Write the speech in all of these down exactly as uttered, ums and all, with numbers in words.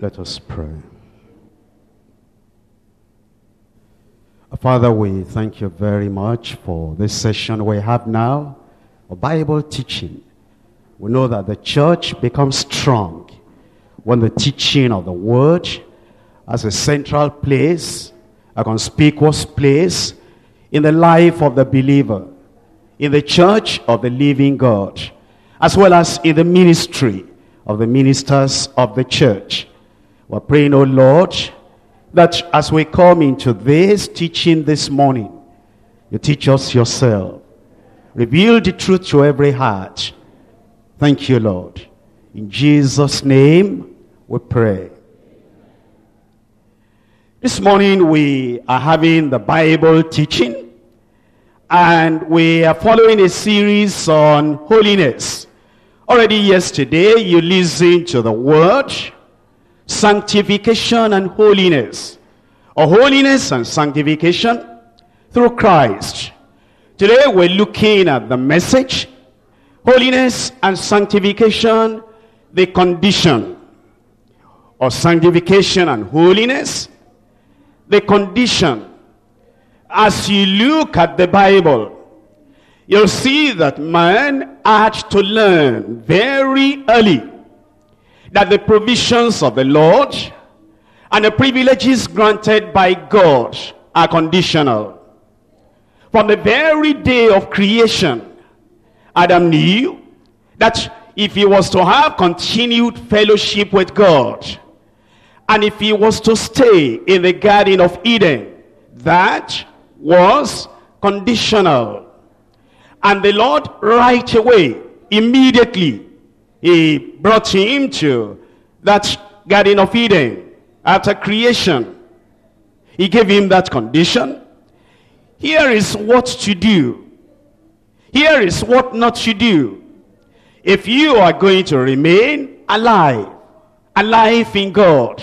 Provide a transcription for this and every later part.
Let us pray. Father, we thank you very much for this session we have now, of Bible teaching. We know that the church becomes strong when the teaching of the word has a central place, a conspicuous place in the life of the believer, in the church of the living God, as well as in the ministry of the ministers of the church. We're praying, O Lord, that as we come into this teaching this morning, you teach us yourself. Reveal the truth to every heart. Thank you, Lord. In Jesus' name we pray. This morning we are having the Bible teaching, and we are following a series on holiness. Already yesterday you listened to the word sanctification and holiness, or holiness and sanctification through Christ. Today we're looking at the message, holiness and sanctification, the condition, or sanctification and holiness, the condition. As you look at the Bible, you'll see that man had to learn very early that the provisions of the Lord and the privileges granted by God are conditional. From the very day of creation, Adam knew that if he was to have continued fellowship with God, and if he was to stay in the Garden of Eden, that was conditional. And the Lord right away, immediately, he brought him to that Garden of Eden after creation. He gave him that condition. Here is what to do. Here is what not to do. If you are going to remain alive, alive in God,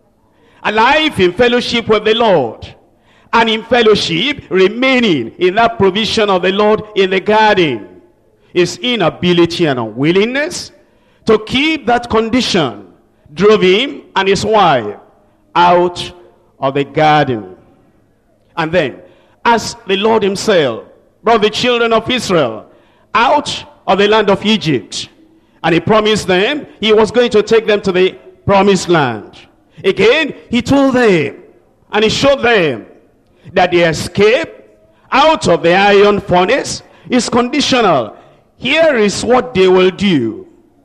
alive in fellowship with the Lord, and in fellowship remaining in that provision of the Lord in the garden, his inability and unwillingness to keep that condition drove him and his wife out of the garden. And then, as the Lord himself brought the children of Israel out of the land of Egypt, and he promised them he was going to take them to the promised land. Again, he told them and he showed them that the escape out of the iron furnace is conditional. Here is what they will do.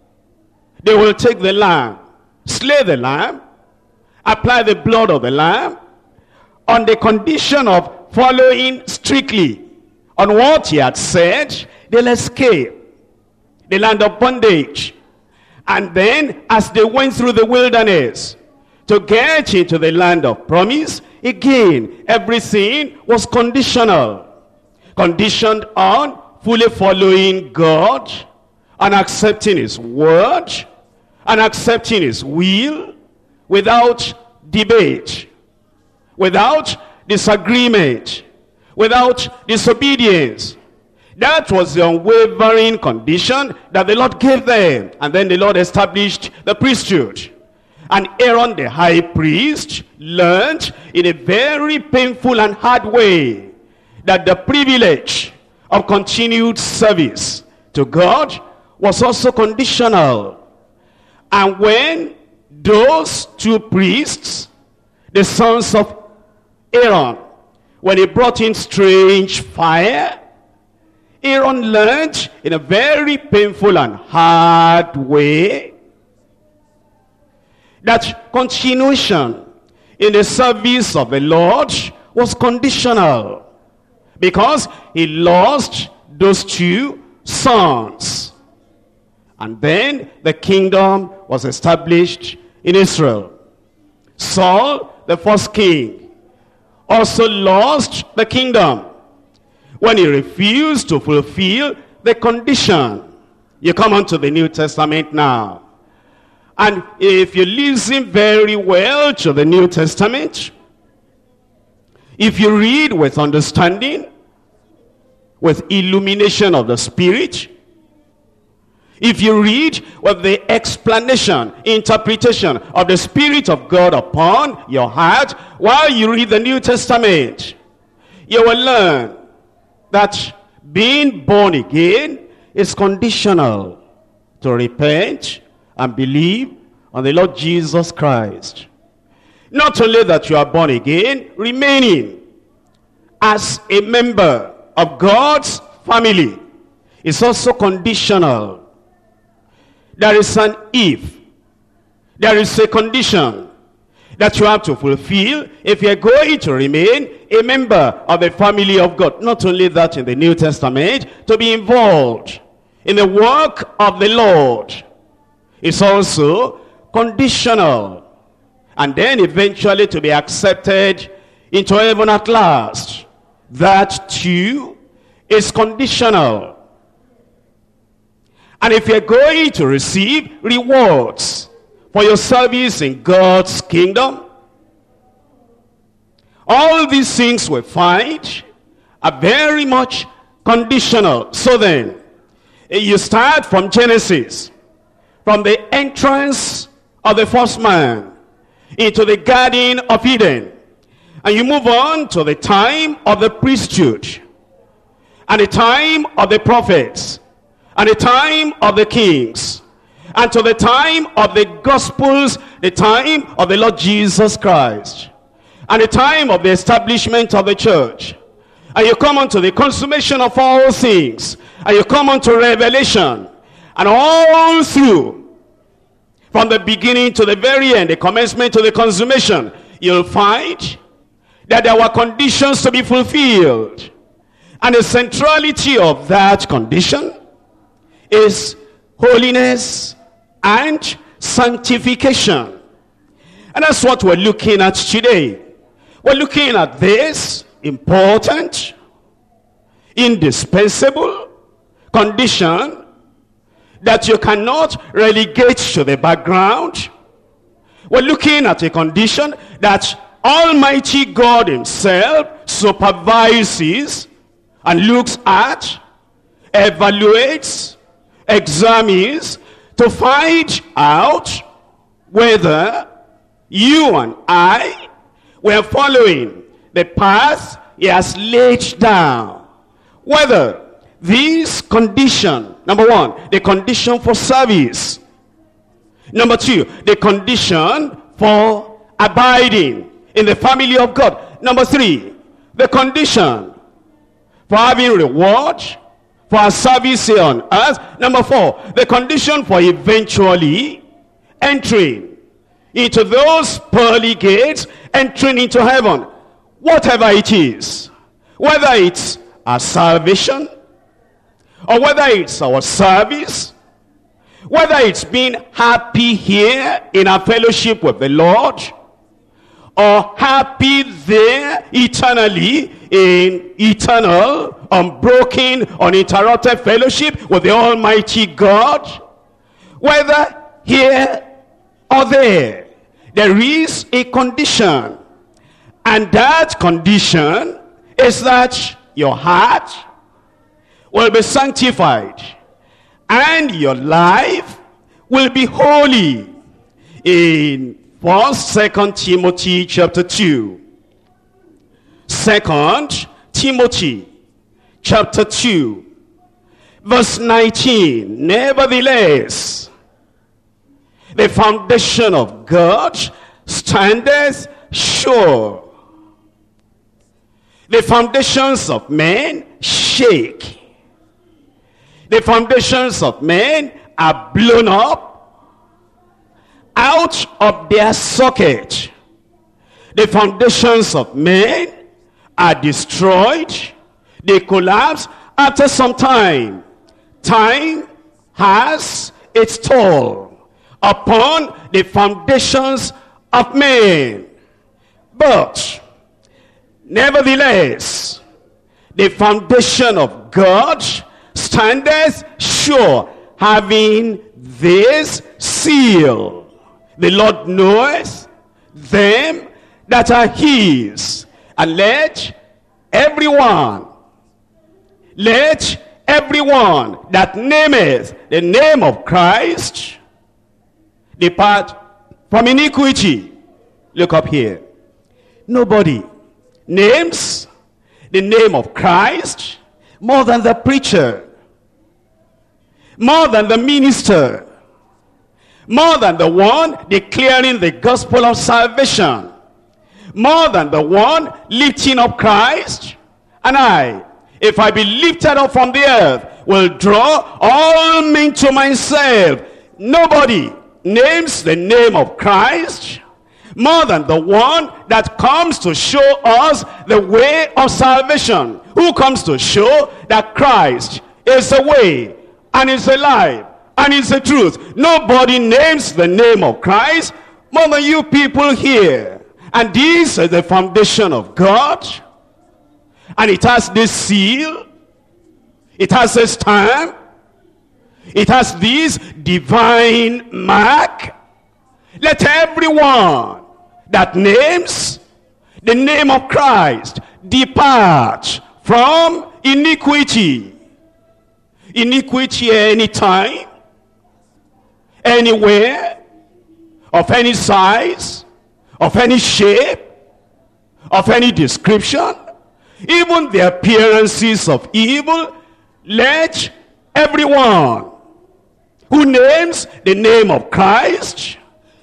They will take the lamb, slay the lamb, apply the blood of the lamb, on the condition of following strictly on what he had said. They'll escape the land of bondage. And then as they went through the wilderness to get into the land of promise, again everything was conditional, conditioned on fully following God and accepting his word and accepting his will without debate, without disagreement, without disobedience. That was the unwavering condition that the Lord gave them. And then the Lord established the priesthood. And Aaron the high priest learned in a very painful and hard way that the privilege of continued service to God was also conditional. And when those two priests, the sons of Aaron, when he brought in strange fire, Aaron learned in a very painful and hard way that continuation in the service of the Lord was conditional, because he lost those two sons. And then the kingdom was established in Israel. Saul, the first king, also lost the kingdom when he refused to fulfill the condition. You come on to the New Testament now. And if you listen very well to the New Testament, if you read with understanding, with illumination of the Spirit, If you read with the explanation, interpretation of the Spirit of God upon your heart while you read the New Testament, you will learn that being born again is conditional to repent and believe on the Lord Jesus Christ. Not only that you are born again, remaining as a member of God's family is also conditional. There is an if. There is a condition that you have to fulfill if you're going to remain a member of the family of God. Not only that, in the New Testament, to be involved in the work of the Lord is also conditional. And then eventually to be accepted into heaven at last. That too is conditional. And if you're going to receive rewards for your service in God's kingdom, all these things we find are very much conditional. So then, you start from Genesis, from the entrance of the first man into the Garden of Eden, and you move on to the time of the priesthood, and the time of the prophets, and the time of the kings, and to the time of the Gospels, the time of the Lord Jesus Christ, and the time of the establishment of the church. And you come unto the consummation of all things, and you come unto Revelation, and all through, from the beginning to the very end, the commencement to the consummation, you'll find that there were conditions to be fulfilled. And the centrality of that condition is holiness and sanctification. And that's what we're looking at today. We're looking at this important, indispensable condition that you cannot relegate to the background. We're looking at a condition that Almighty God himself supervises and looks at, evaluates, examines to find out whether you and I were following the path he has laid down. Whether this condition, number one, the condition for service. Number two, the condition for abiding in the family of God. Number three, the condition for having reward for our service here on earth. Number four, the condition for eventually entering into those pearly gates, entering into heaven. Whatever it is, whether it's our salvation, or whether it's our service, whether it's being happy here in our fellowship with the Lord, or happy there eternally in eternal, unbroken, uninterrupted fellowship with the Almighty God, whether here or there, there is a condition. And that condition is that your heart will be sanctified and your life will be holy. In First, Second Timothy chapter two. Second Timothy chapter two, verse nineteen. Nevertheless, the foundation of God standeth sure. The foundations of men shake. The foundations of men are blown up out of their socket. The foundations of men are destroyed. They collapse after some time. Time has its toll upon the foundations of men. But nevertheless, the foundation of God standeth sure, having this seal. The Lord knoweth them that are his. And let everyone, let everyone that nameth the name of Christ depart from iniquity. Look up here. Nobody names the name of Christ more than the preacher, more than the minister, more than the one declaring the gospel of salvation, more than the one lifting up Christ. And I, if I be lifted up from the earth, will draw all men to myself. Nobody names the name of Christ more than the one that comes to show us the way of salvation, who comes to show that Christ is the way and is the life and is the truth. Nobody names the name of Christ more than you people here. And this is the foundation of God, and it has this seal, it has this stamp, it has this divine mark. Let everyone that names the name of Christ depart from iniquity. Iniquity anytime, anywhere, of any size, of any shape, of any description, even the appearances of evil. Let everyone who names the name of Christ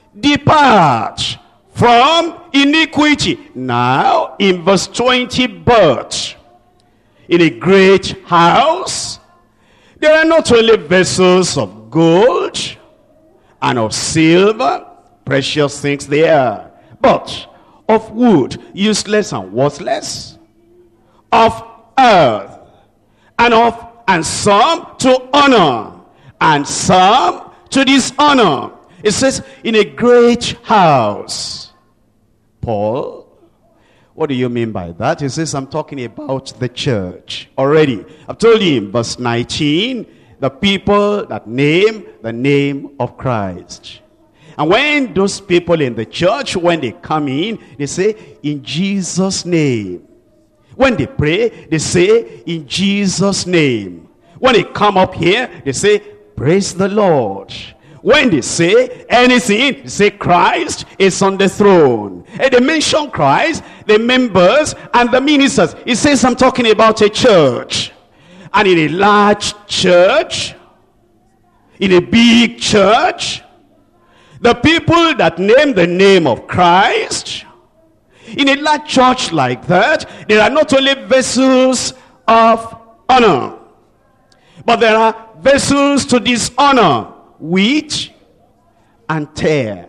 depart from iniquity. Now, in verse twenty, but in a great house there are not only vessels of gold and of silver, precious things there, but of wood, useless and worthless, of earth, and of and some to honor, and some to dishonor. It says, in a great house. Paul, what do you mean by that? He says, I'm talking about the church already. I've told you in verse nineteen, the people that name the name of Christ. And when those people in the church, when they come in, they say, in Jesus' name. When they pray, they say, in Jesus' name. When they come up here, they say, praise the Lord. When they say anything, they say Christ is on the throne. And they mention Christ, the members and the ministers. It says I'm talking about a church. And in a large church, in a big church, the people that name the name of Christ, in a large church like that, there are not only vessels of honor, but there are vessels to dishonor, wheat and tare,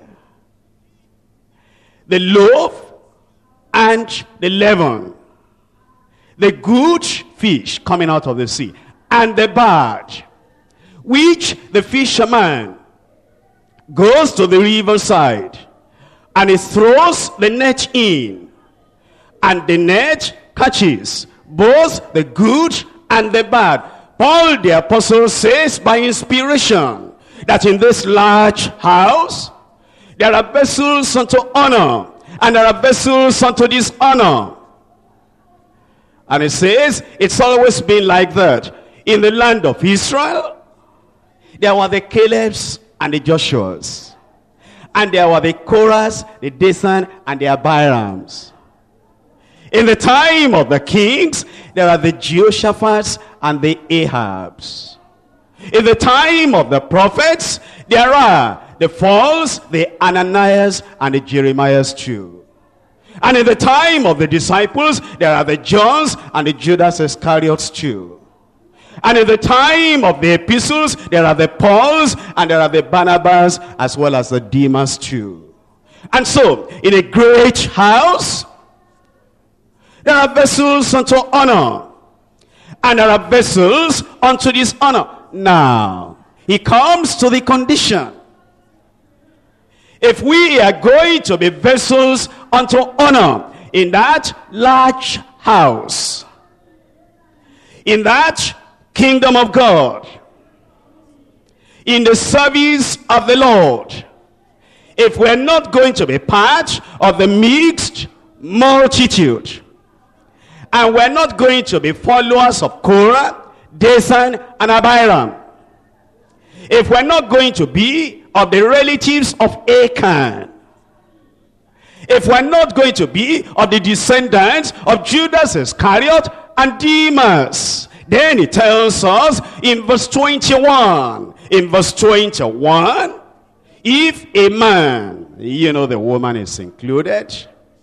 the loaf and the leaven, the good fish coming out of the sea, and the bad, which the fisherman goes to the riverside, and he throws the net in, and the net catches both the good and the bad. Paul the apostle says by inspiration that in this large house there are vessels unto honor and there are vessels unto dishonor. And it says it's always been like that. In the land of Israel, there were the Calebs and the Joshuas. And there were the Korahs, the Dathan, and the Abirams. In the time of the kings, there are the Jehoshaphat's and the Ahabs. In the time of the prophets, there are the false, the Ananias, and the Jeremiahs too. And in the time of the disciples, there are the Johns and the Judas Iscariots too. And in the time of the epistles, there are the Pauls and there are the Barnabas as well as the Demas too. And so, in a great house, there are vessels unto honor, and there are vessels unto dishonor. Now, he comes to the condition. If we are going to be vessels unto honor in that large house, in that kingdom of God, in the service of the Lord, if we're not going to be part of the mixed multitude, and we're not going to be followers of Korah, Dathan, and Abiram. If we're not going to be of the relatives of Achan, if we're not going to be of the descendants of Judas Iscariot and Demas, then it tells us in verse twenty-one, in verse twenty-one, if a man, you know the woman is included,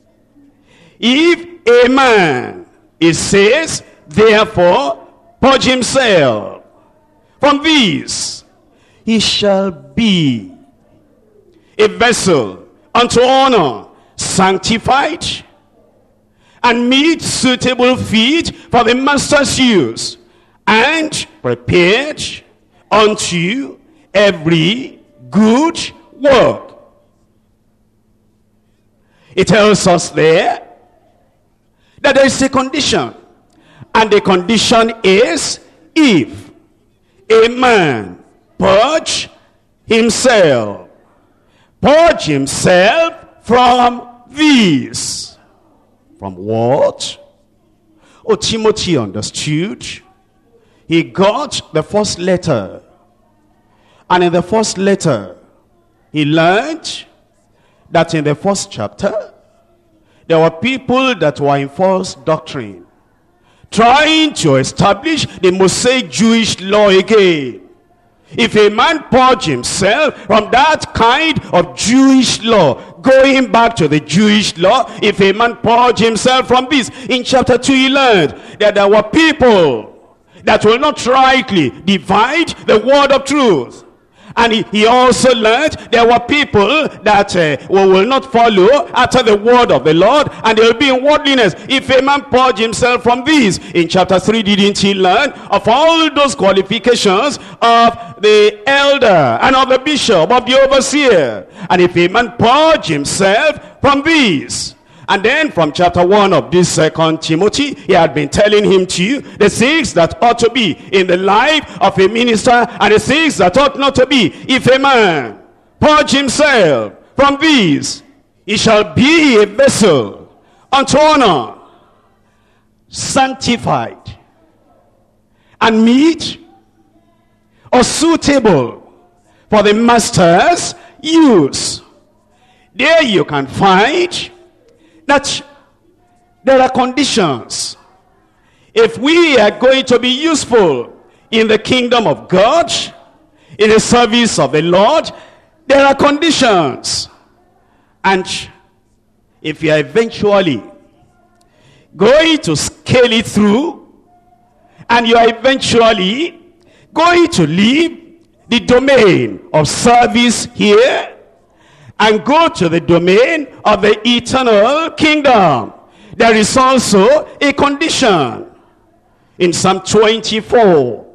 if a man, it says, therefore, purge himself from these, he shall be a vessel unto honor, sanctified, and meet suitable feet for the master's use, and prepared unto every good work. It tells us there that there is a condition, and the condition is if a man purge himself, purge himself from these. From what? Oh, Timothy understood. He got the first letter, and in the first letter he learned that in the first chapter there were people that were in false doctrine, trying to establish the Mosaic Jewish law again. If a man purge himself from that kind of Jewish law, going back to the Jewish law, if a man purge himself from this, in chapter two he learned that there were people that will not rightly divide the word of truth. And he, he also learned there were people that uh, will, will not follow after the word of the Lord, and they will be in worldliness. If a man purge himself from these, in chapter three, didn't he learn of all those qualifications of the elder and of the bishop, of the overseer? And if a man purge himself from these, and then from chapter one of this second Timothy, he had been telling him to you the things that ought to be in the life of a minister and the things that ought not to be. If a man purge himself from these, he shall be a vessel unto honor, sanctified, and meet or suitable for the master's use. There you can find that there are conditions. If we are going to be useful in the kingdom of God, in the service of the Lord, there are conditions. And if you are eventually going to scale it through, and you are eventually going to leave the domain of service here and go to the domain of the eternal kingdom, there is also a condition. In Psalm twenty-four,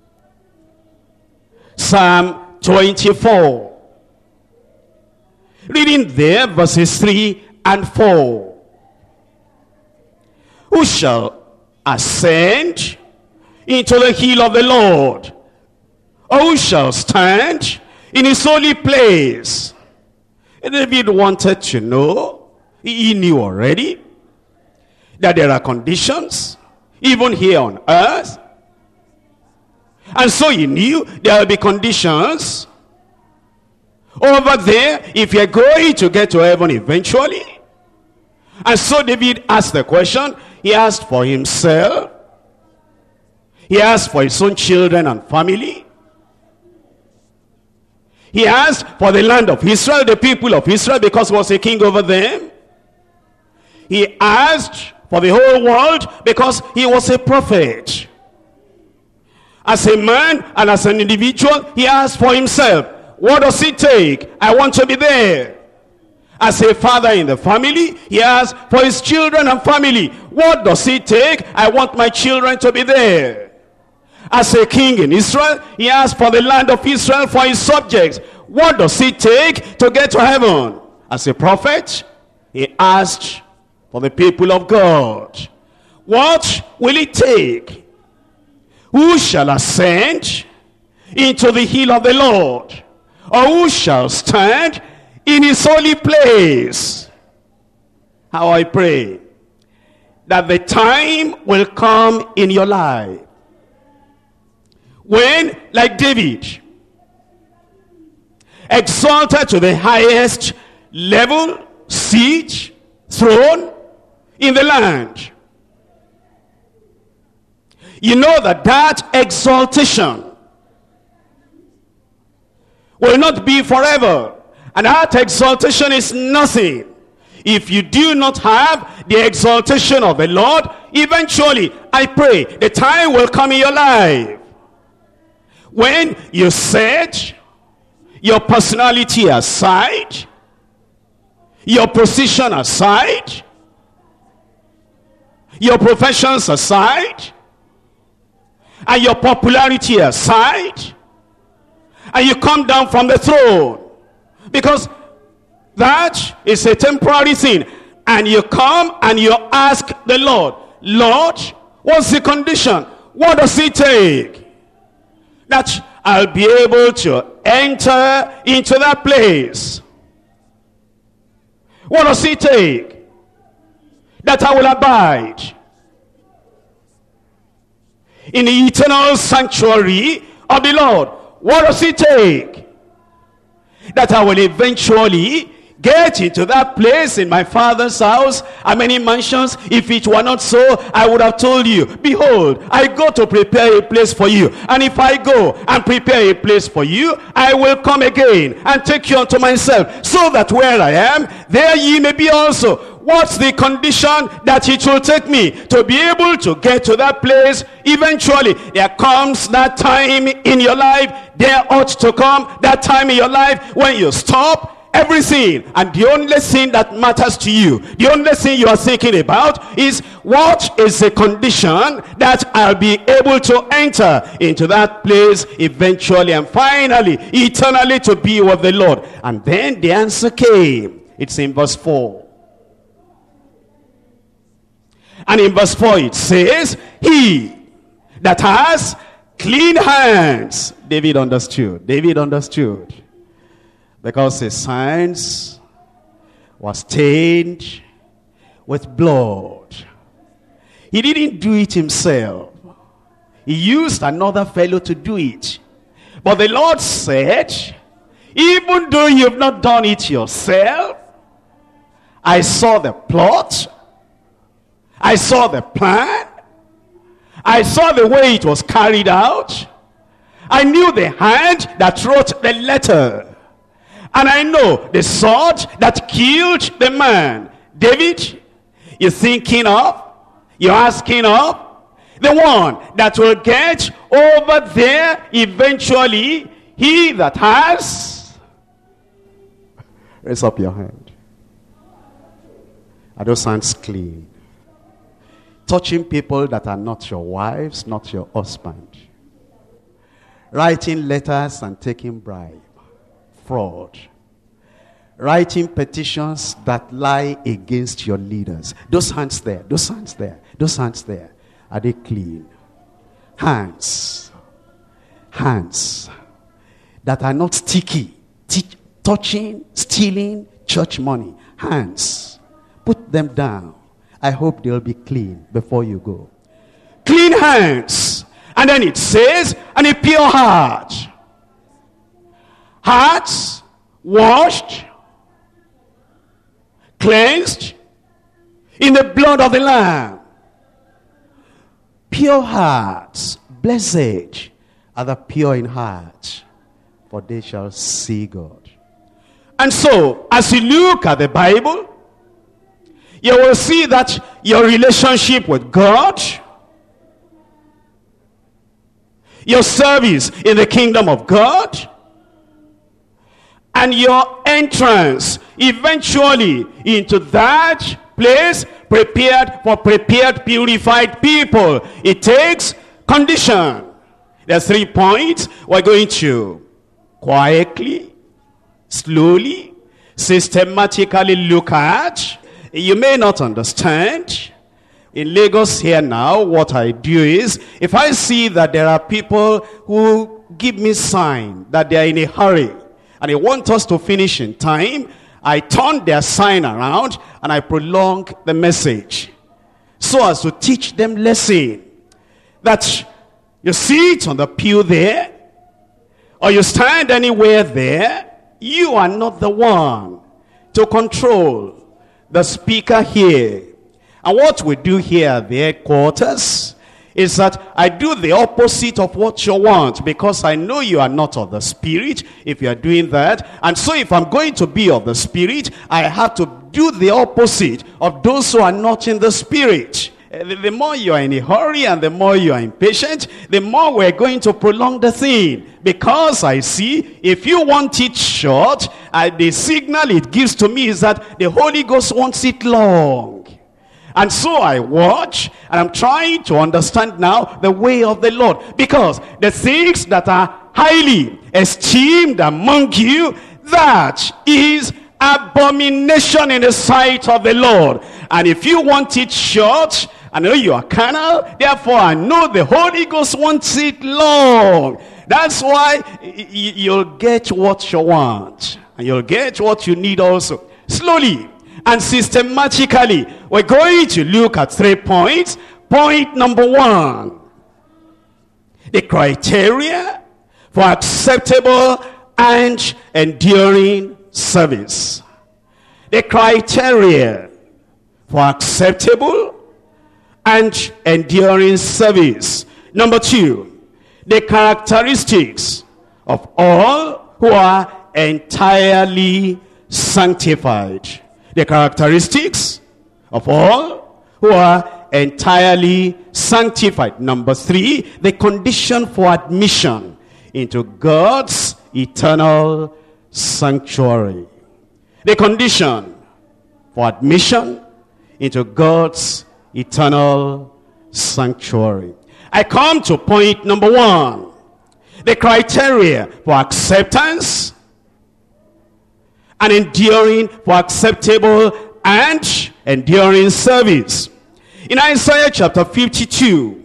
Psalm twenty-four, reading there verses three and four. Who shall ascend into the hill of the Lord? Or who shall stand in his holy place? David wanted to know, he knew already, that there are conditions, even here on earth. And so he knew there will be conditions over there if you're going to get to heaven eventually. And so David asked the question. He asked for himself. He asked for his own children and family. He asked for the land of Israel, the people of Israel, because he was a king over them. He asked for the whole world because he was a prophet. As a man and as an individual, he asked for himself. What does it take? I want to be there. As a father in the family, he asked for his children and family. What does it take? I want my children to be there. As a king in Israel, he asked for the land of Israel for his subjects. What does it take to get to heaven? As a prophet, he asked for the people of God. What will it take? Who shall ascend into the hill of the Lord? Or who shall stand in his holy place? How I pray that the time will come in your life When, like David, exalted to the highest level, seat, throne in the land, you know that that exaltation will not be forever. And that exaltation is nothing if you do not have the exaltation of the Lord. Eventually, I pray, the time will come in your life when you set your personality aside, your position aside, your professions aside, and your popularity aside, and you come down from the throne, because that is a temporary thing, and you come and you ask the Lord, Lord, what's the condition? What does it take that I'll be able to enter into that place? What does it take that I will abide in the eternal sanctuary of the Lord? What does it take that I will eventually get into that place in my Father's house? How many mansions? If it were not so, I would have told you, behold, I go to prepare a place for you. And if I go and prepare a place for you, I will come again and take you unto myself, so that where I am, there ye may be also. What's the condition that it will take me to be able to get to that place? Eventually, there comes that time in your life, there ought to come that time in your life when you stop everything, and the only thing that matters to you, the only thing you are thinking about is, what is the condition that I'll be able to enter into that place eventually and finally, eternally, to be with the Lord? And then the answer came. It's in verse four. And in verse four it says, he that has clean hands. David understood. David understood. Because his hands were stained with blood. He didn't do it himself. He used another fellow to do it. But the Lord said, even though you've not done it yourself, I saw the plot, I saw the plan, I saw the way it was carried out, I knew the hand that wrote the letter, and I know the sword that killed the man. David, you're thinking of, you're asking of, the one that will get over there eventually, he that has. Raise up your hand. Are those hands clean? Touching people that are not your wives, not your husband. Writing letters and taking bribe. Fraud. Writing petitions that lie against your leaders. Those hands there, those hands there, those hands there. Are they clean? Hands. Hands that are not sticky. T- touching, stealing church money. Hands. Put them down. I hope they'll be clean before you go. Clean hands. And then it says, and a pure heart. Hearts washed, cleansed in the blood of the Lamb. Pure hearts, blessed are the pure in heart, for they shall see God. And so, as you look at the Bible, you will see that your relationship with God, your service in the kingdom of God, and your entrance eventually into that place prepared for prepared, purified people, it takes condition. There are three points we're going to quietly, slowly, systematically look at. You may not understand. In Lagos here now, what I do is, if I see that there are people who give me sign that they are in a hurry and they want us to finish in time, I turn their sign around and I prolong the message so as to teach them lesson that you sit on the pew there, or you stand anywhere there, you are not the one to control the speaker here. And what we do here at the headquarters is that I do the opposite of what you want, because I know you are not of the Spirit if you are doing that. And so if I'm going to be of the Spirit, I have to do the opposite of those who are not in the Spirit. The more you are in a hurry and the more you are impatient, the more we're going to prolong the thing. Because I see, if you want it short, uh, the signal it gives to me is that the Holy Ghost wants it long. And so I watch, and I'm trying to understand now the way of the Lord. Because the things that are highly esteemed among you, that is abomination in the sight of the Lord. And if you want it short, I know you are carnal, therefore I know the Holy Ghost wants it long. That's why you'll get what you want, and you'll get what you need also. Slowly and systematically, we're going to look at three points. Point number one, the criteria for acceptable and enduring service. The criteria for acceptable and enduring service. Number two, the characteristics of all who are entirely sanctified. The characteristics of all who are entirely sanctified. Number three, the condition for admission into God's eternal sanctuary. The condition for admission into God's eternal sanctuary. I come to point number one, the criteria for acceptance and enduring, for acceptable and enduring service. In Isaiah chapter fifty-two,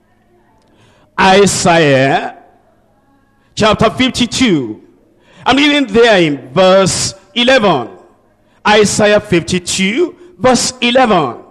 Isaiah chapter fifty-two, I'm reading there in verse eleven. Isaiah fifty-two, verse eleven.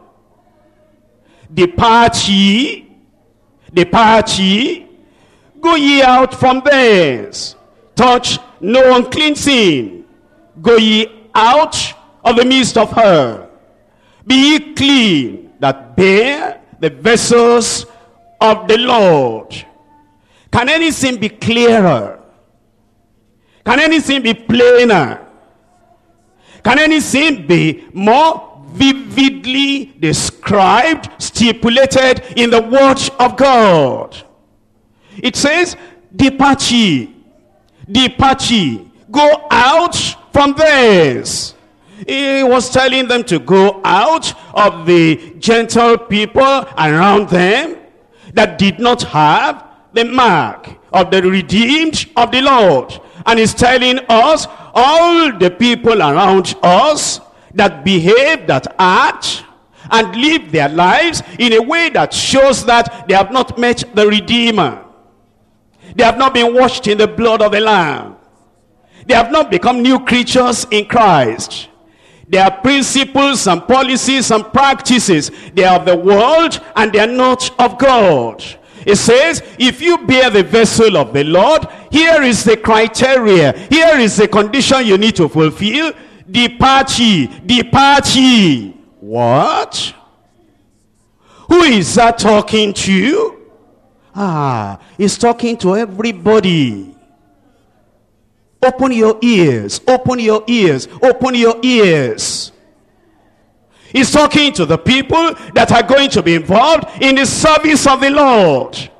Depart ye, depart ye, go ye out from thence, touch no unclean thing. Go ye out of the midst of her. Be ye clean that bear the vessels of the Lord. Can anything be clearer? Can anything be plainer? Can anything be more vividly described, stipulated in the word of God? It says, depart ye, depart ye, go out from thence. He was telling them to go out of the gentle people around them that did not have the mark of the redeemed of the Lord. And he's telling us, all the people around us that behave, that act, and live their lives in a way that shows that they have not met the Redeemer. They have not been washed in the blood of the Lamb. They have not become new creatures in Christ. Their principles and policies and practices, they are of the world and they are not of God. It says, if you bear the vessel of the Lord, here is the criteria. Here is the condition you need to fulfill. Depart ye, depart ye. What? Who is that talking to? Ah, he's talking to everybody. Open your ears, open your ears, open your ears. He's talking to the people that are going to be involved in the service of the Lord.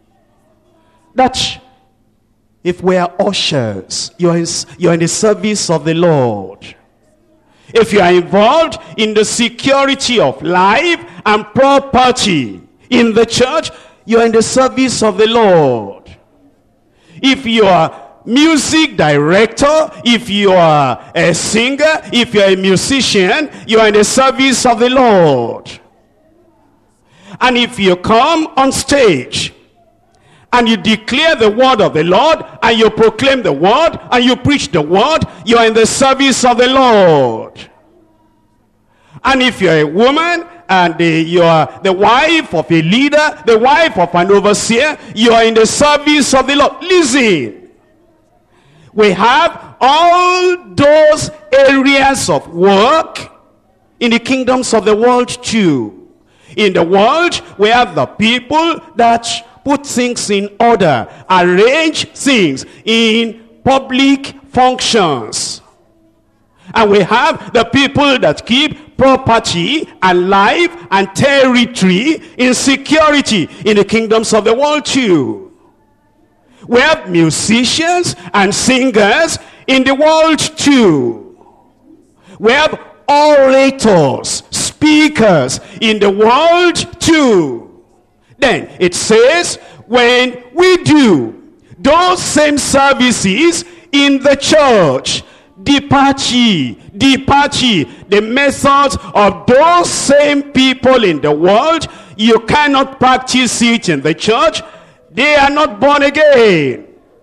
That if we are ushers, you're in, you're in the service of the Lord. If you are involved in the security of life and property in the church, you're in the service of the Lord. If you are music director, if you are a singer, if you are a musician, you are in the service of the Lord. And if you come on stage and you declare the word of the Lord, and you proclaim the word, and you preach the word, you are in the service of the Lord. And if you're a woman and uh, you are the wife of a leader, the wife of an overseer, you are in the service of the Lord. Listen, we have all those areas of work in the kingdoms of the world too. In the world, we have the people that put things in order, arrange things in public functions. And we have the people that keep property and life and territory in security in the kingdoms of the world too. We have musicians and singers in the world too. We have orators, speakers in the world too. Then it says, when we do those same services in the church, depart ye, depart ye. The methods of those same people in the world, you cannot practice it in the church. They are not born again.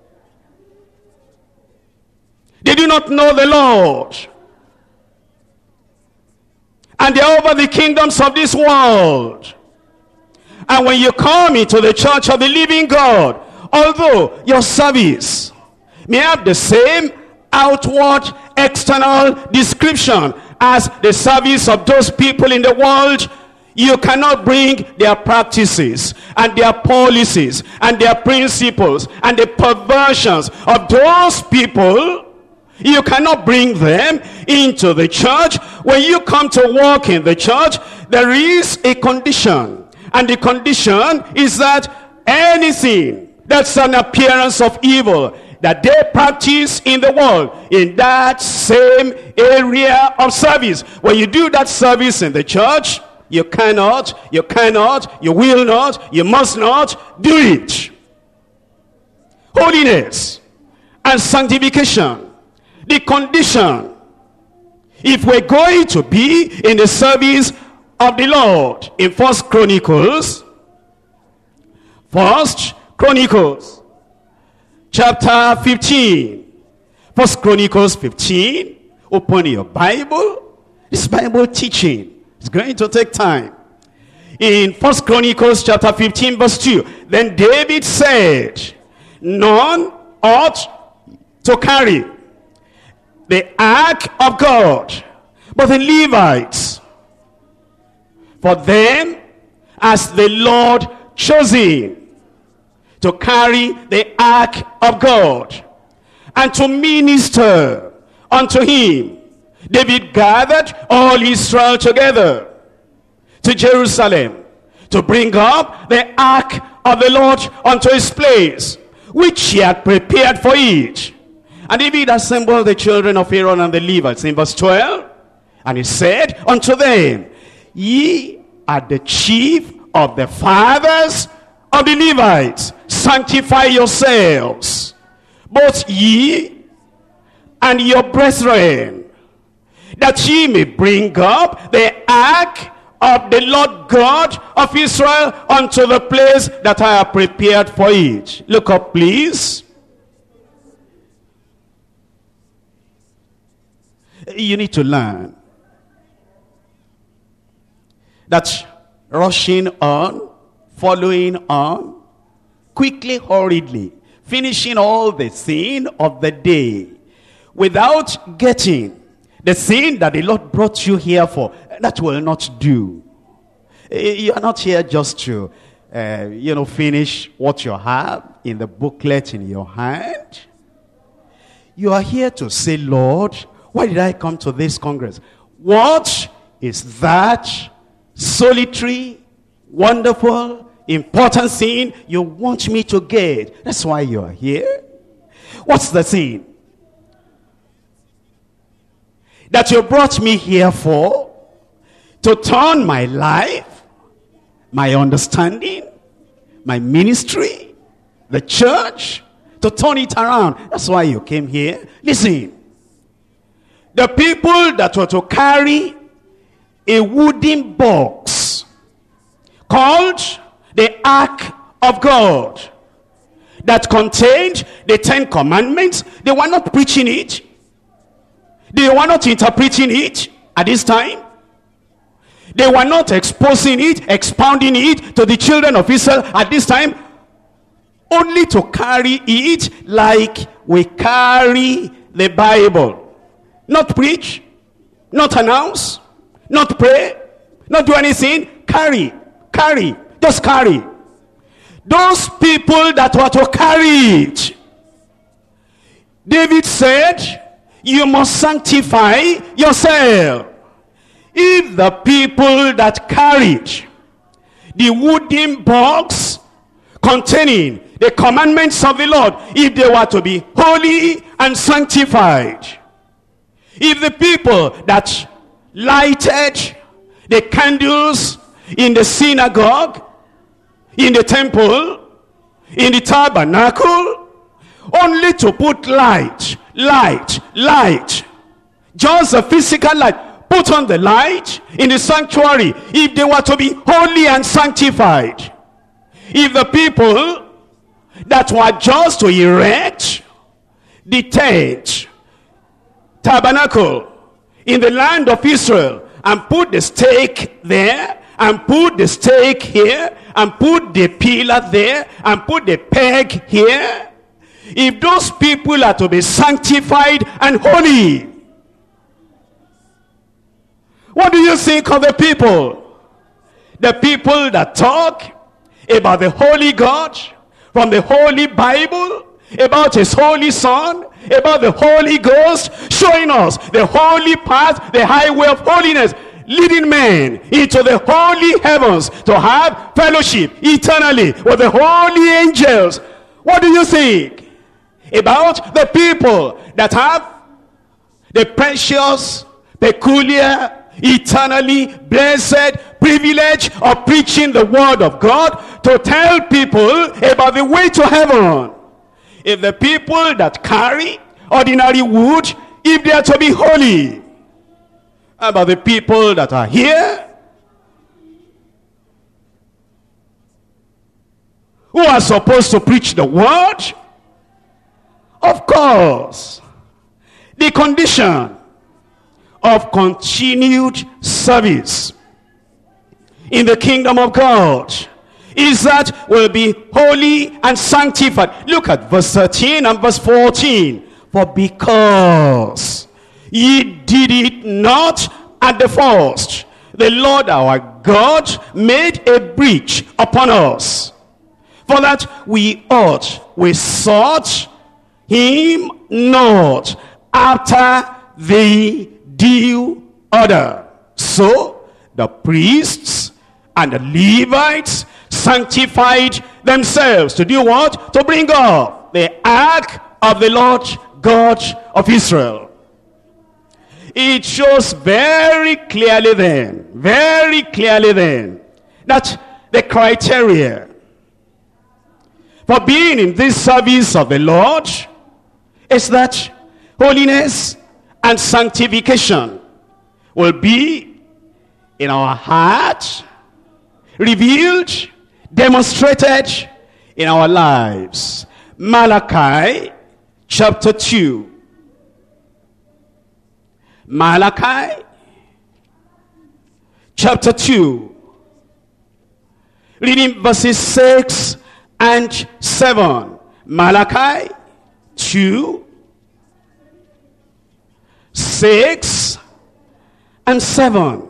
They do not know the Lord. And they are over the kingdoms of this world. And when you come into the church of the living God, although your service may have the same outward external description as the service of those people in the world, you cannot bring their practices and their policies and their principles and the perversions of those people. You cannot bring them into the church. When you come to walk in the church, there is a condition. And the condition is that anything that's an appearance of evil that they practice in the world, in that same area of service, when you do that service in the church, you cannot, you cannot, you will not, you must not do it. Holiness and sanctification. The condition, if we're going to be in the service of the Lord, in First Chronicles, First Chronicles, chapter fifteen, First Chronicles fifteen, open your Bible. This Bible teaching is going to take time. In First Chronicles chapter fifteen, verse two, then David said, none ought to carry the ark of God, but the Levites, for them as the Lord chosen to carry the ark of God and to minister unto him. David gathered all Israel together to Jerusalem to bring up the ark of the Lord unto his place, which he had prepared for it. And David assembled the children of Aaron and the Levites in verse twelve. And he said unto them, ye are the chief of the fathers of the Levites. Sanctify yourselves, both ye and your brethren, that ye may bring up the ark of the Lord God of Israel unto the place that I have prepared for it. Look up, please. You need to learn that rushing on, following on, quickly, hurriedly, finishing all the sin of the day without getting the sin that the Lord brought you here for, that will not do. You are not here just to, uh, you know, finish what you have in the booklet in your hand. You are here to say, Lord, why did I come to this congress? What is that solitary, wonderful, important thing you want me to get? That's why you are here. What's the thing that you brought me here for? To turn my life, my understanding, my ministry, the church, to turn it around. That's why you came here. Listen. The people that were to carry a wooden box called the Ark of God that contained the Ten Commandments, they were not preaching it. They were not interpreting it at this time. They were not exposing it, expounding it to the children of Israel at this time, only to carry it like we carry the Bible. Not preach, not announce, not pray, not do anything. Carry, carry, just carry. Those people that were to carry it, David said, you must sanctify yourself. If the people that carried the wooden box containing the commandments of the Lord, if they were to be holy and sanctified, if the people that lighted the candles in the synagogue, in the temple, in the tabernacle, only to put light, light, light, just a physical light, put on the light in the sanctuary, if they were to be holy and sanctified, if the people that were just to erect the tent, tabernacle in the land of Israel, and put the stake there, and put the stake here, and put the pillar there, and put the peg here, if those people are to be sanctified and holy, what do you think of the people? The people that talk about the holy God from the Holy Bible, about his Holy Son, about the Holy Ghost, showing us the holy path, the highway of holiness, leading men into the holy heavens to have fellowship eternally with the holy angels. What do you think about the people that have the precious, peculiar, eternally blessed privilege of preaching the word of God to tell people about the way to heaven? If the people that carry ordinary wood, if they are to be holy, about the people that are here, who are supposed to preach the word, of course, the condition of continued service in the kingdom of God is that we'll be holy and sanctified. Look at verse thirteen and verse fourteen. For because ye did it not at the first, the Lord our God made a breach upon us, for that we ought, we sought him not after the due order. So the priests and the Levites sanctified themselves to do what? To bring up the ark of the Lord God of Israel. It shows very clearly then, very clearly then, that the criteria for being in this service of the Lord is that holiness and sanctification will be in our heart, revealed, demonstrated in our lives. Malachi chapter two. Malachi chapter two. Reading verses six and seven. Malachi two, six and seven.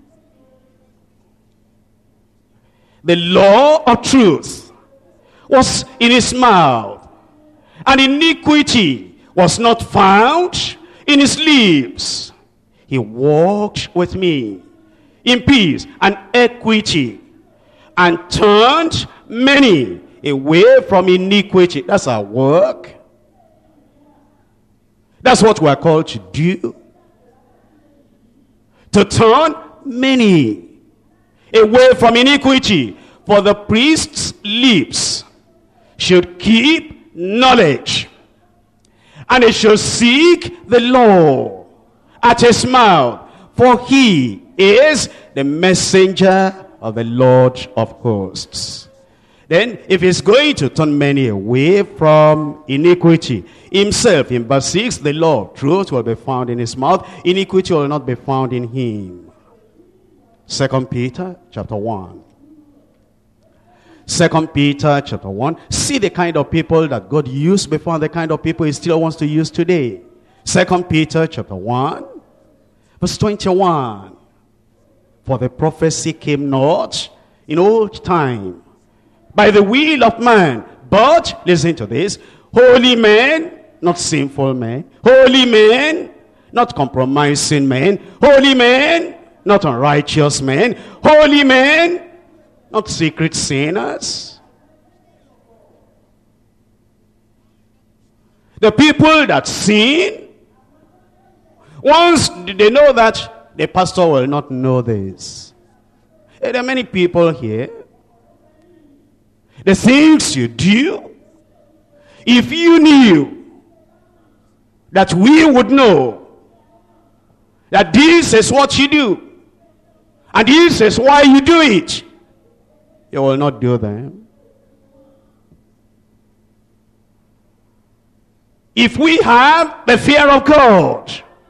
The law of truth was in his mouth, and iniquity was not found in his lips. He walked with me in peace and equity, and turned many away from iniquity. That's our work. That's what we are called to do. To turn many away from iniquity. For the priest's lips should keep knowledge, and he should seek the law at his mouth, for he is the messenger of the Lord of hosts. Then, if he's going to turn many away from iniquity, himself, in verse six, the law of truth will be found in his mouth, iniquity will not be found in him. Second Peter chapter one. Second Peter chapter one. See the kind of people that God used before and the kind of people he still wants to use today. Second Peter chapter one, verse twenty-one. For the prophecy came not in old time by the will of man, but, listen to this, holy men, not sinful men, holy men, not compromising men, holy men, not unrighteous men, holy men, not secret sinners. The people that sin, once they know that the pastor will not know this. There are many people here. The things you do, if you knew that we would know that this is what you do, and this is why you do it, you will not do them. If we have the fear of God,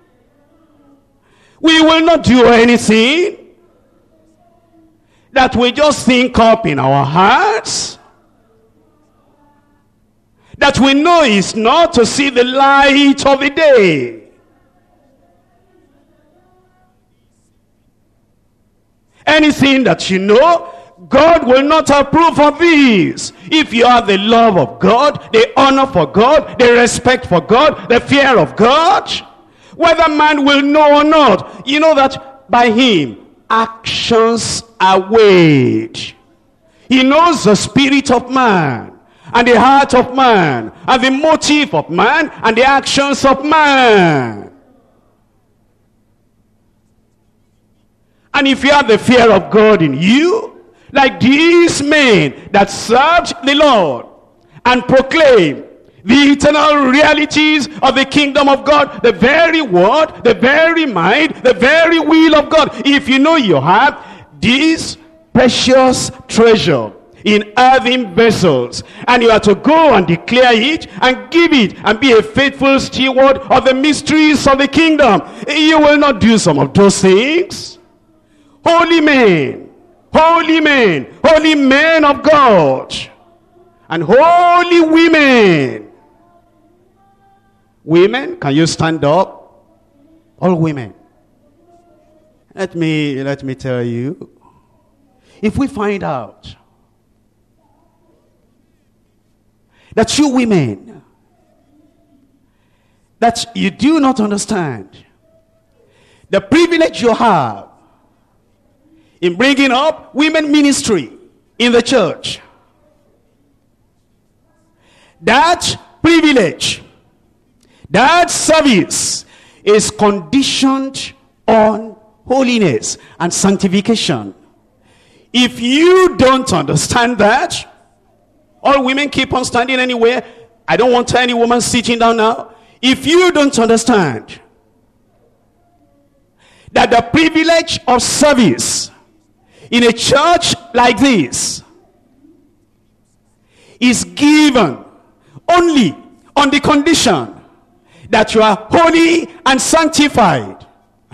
we will not do anything that we just think up in our hearts, that we know is not to see the light of the day. Anything that you know, God will not approve of these. If you have the love of God, the honor for God, the respect for God, the fear of God, whether man will know or not, you know that by him, actions are weighed. He knows the spirit of man, and the heart of man, and the motive of man, and the actions of man. And if you have the fear of God in you, like these men that served the Lord and proclaimed the eternal realities of the kingdom of God, the very word, the very mind, the very will of God. If you know you have this precious treasure in earthen vessels, and you are to go and declare it and give it and be a faithful steward of the mysteries of the kingdom, you will not do some of those things. Holy men, holy men, holy men of God, and holy women. Women, can you stand up? All women. Let me, let me tell you, if we find out that you women, that you do not understand the privilege you have in bringing up women ministry in the church, that privilege, that service is conditioned on holiness and sanctification. If you don't understand that, all women keep on standing anywhere. I don't want any woman sitting down now. If you don't understand that the privilege of service in a church like this is given only on the condition that you are holy and sanctified.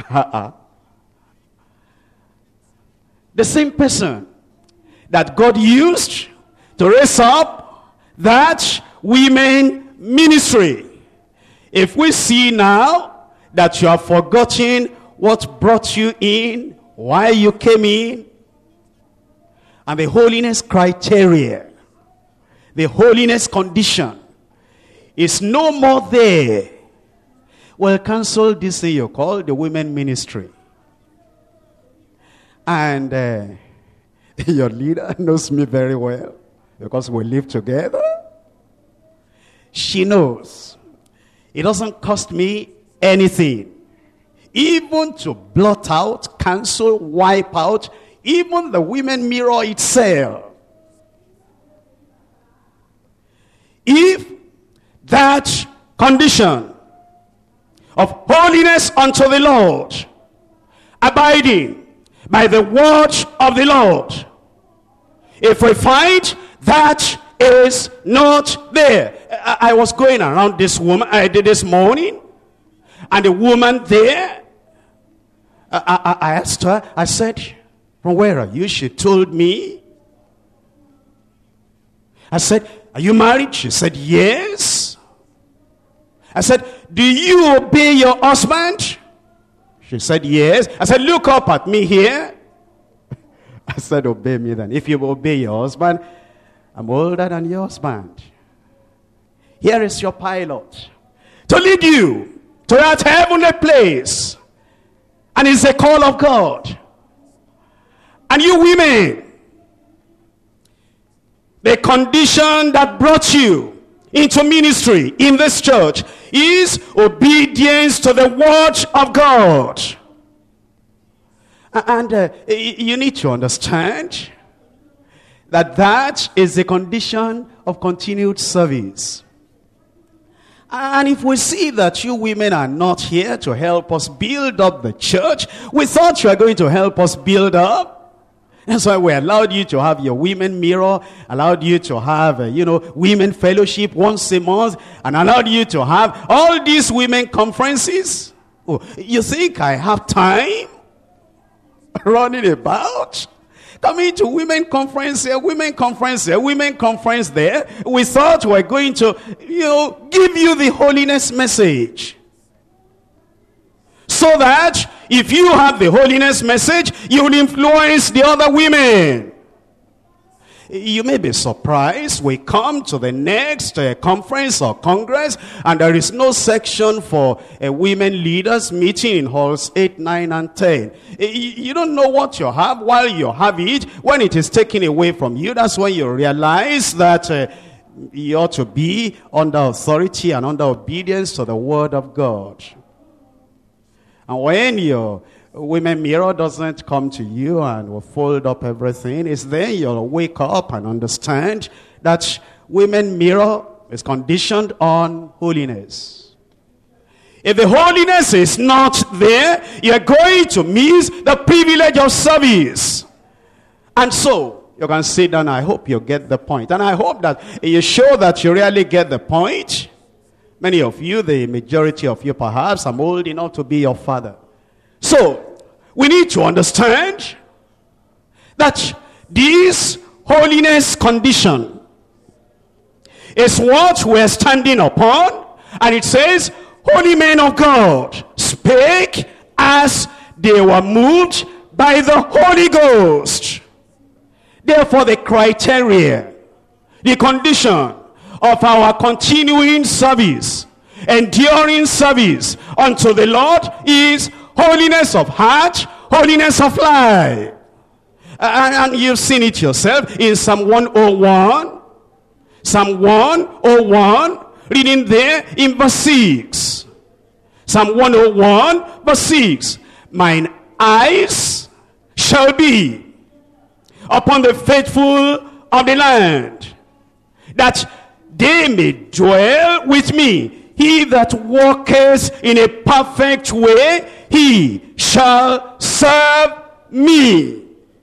The same person that God used to raise up that women ministry. If we see now that you have forgotten what brought you in, why you came in, and the holiness criteria, the holiness condition is no more there, well, cancel this thing you call the women ministry. And uh, your leader knows me very well because we live together. She knows it doesn't cost me anything, even to blot out, cancel, wipe out, even the women mirror itself. If that condition of holiness unto the Lord, abiding by the word of the Lord, if we find that is not there. I, I was going around this woman, I did this morning, and the woman there, I, I, I asked her, I said, From where are you? She told me. I said, are you married? She said, yes. I said, do you obey your husband? She said, yes. I said, look up at me here. I said, obey me then. If you obey your husband, I'm older than your husband. Here is your pilot to lead you to that heavenly place. And it's a call of God. And you women, the condition that brought you into ministry in this church is obedience to the word of God. And uh, you need to understand that that is the condition of continued service. And if we see that you women are not here to help us build up the church, we thought you were going to help us build up. That's why we allowed you to have your women mirror, allowed you to have, uh, you know, women fellowship once a month, and allowed you to have all these women conferences. Oh, you think I have time running about? Coming to women conference here, women conference here, women conference there. We thought we were going to, you know, give you the holiness message. So that if you have the holiness message, you will influence the other women. You may be surprised. We come to the next uh, conference or congress, and there is no section for uh, women leaders meeting in halls eight, nine, and ten. You don't know what you have while you have it. When it is taken away from you, that's when you realize that uh, you ought to be under authority and under obedience to the word of God. And when your women mirror doesn't come to you and will fold up everything, it's then you'll wake up and understand that women mirror is conditioned on holiness. If the holiness is not there, you're going to miss the privilege of service. And so, you can sit down. I hope you get the point. And I hope that you show that you really get the point. Many of you, the majority of you perhaps, I'm old enough to be your father. So, we need to understand that this holiness condition is what we're standing upon. And it says, holy men of God spake as they were moved by the Holy Ghost. Therefore, the criteria, the condition of our continuing service, enduring service unto the Lord is holiness of heart, holiness of life. And, and you've seen it yourself in Psalm one oh one. Psalm one oh one, reading there in verse six. Psalm one oh one, verse six. Mine eyes shall be upon the faithful of the land, that they may dwell with me. He that walketh in a perfect way, he shall serve me.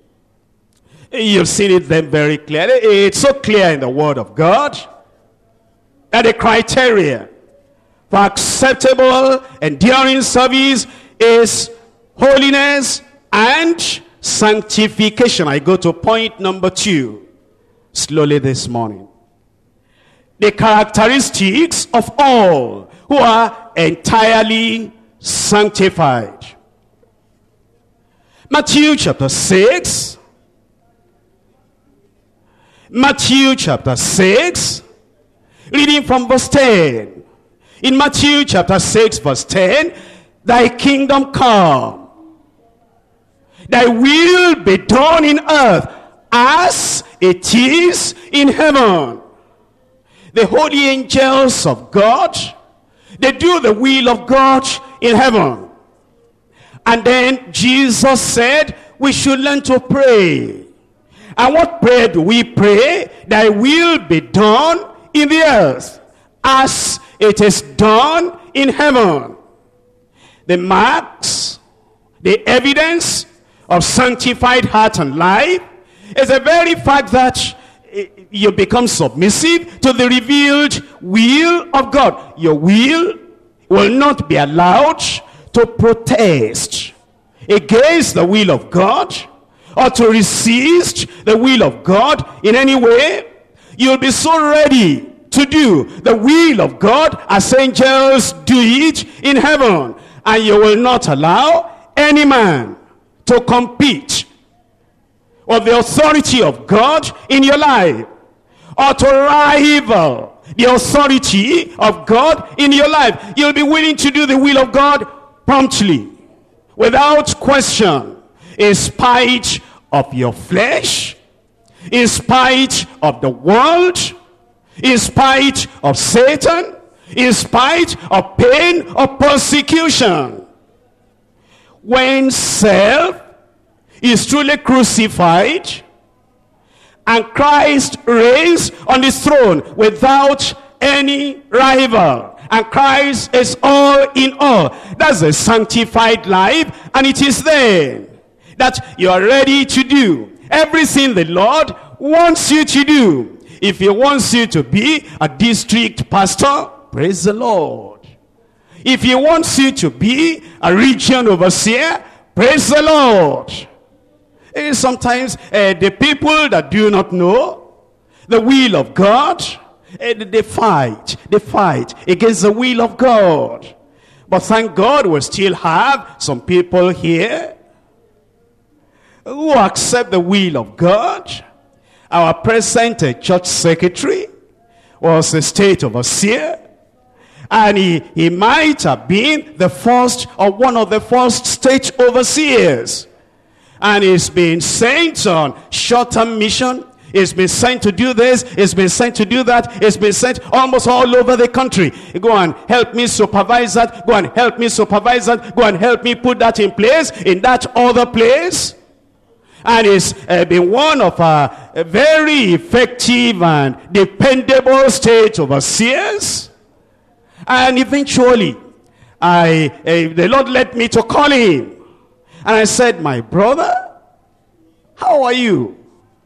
You've seen it then very clearly. It's so clear in the word of God that the criteria for acceptable, enduring service is holiness and sanctification. I go to point number two slowly this morning. The characteristics of all who are entirely sanctified. Matthew chapter six. Matthew chapter six. Reading from verse ten. In Matthew chapter six verse ten. Thy kingdom come. Thy will be done in earth as it is in heaven. The holy angels of God, they do the will of God in heaven. And then Jesus said we should learn to pray. And what prayer do we pray? Thy will be done in the earth as it is done in heaven. The marks, the evidence of sanctified heart and life is the very fact that you become submissive to the revealed will of God. Your will will not be allowed to protest against the will of God or to resist the will of God in any way. You'll be so ready to do the will of God as angels do it in heaven. And you will not allow any man to compete with the authority of God in your life, or to rival the authority of God in your life. You'll be willing to do the will of God promptly, without question, in spite of your flesh, in spite of the world, in spite of Satan, in spite of pain or persecution. When self is truly crucified and Christ reigns on his throne without any rival, and Christ is all in all, that's a sanctified life. And it is then that you are ready to do everything the Lord wants you to do. If he wants you to be a district pastor, praise the Lord. If he wants you to be a region overseer, praise the Lord. And sometimes uh, the people that do not know the will of God, uh, they fight, they fight against the will of God. But thank God we still have some people here who accept the will of God. Our present uh, church secretary was a state overseer, and he, he might have been the first or one of the first state overseers. And he's been sent on short-term mission. He's been sent to do this. He's been sent to do that. He's been sent almost all over the country. Go and help me supervise that. Go and help me supervise that. Go and help me put that in place in that other place. And he's uh, been one of our uh, very effective and dependable state overseers. And eventually, I uh, the Lord led me to call him. And I said, my brother, how are you?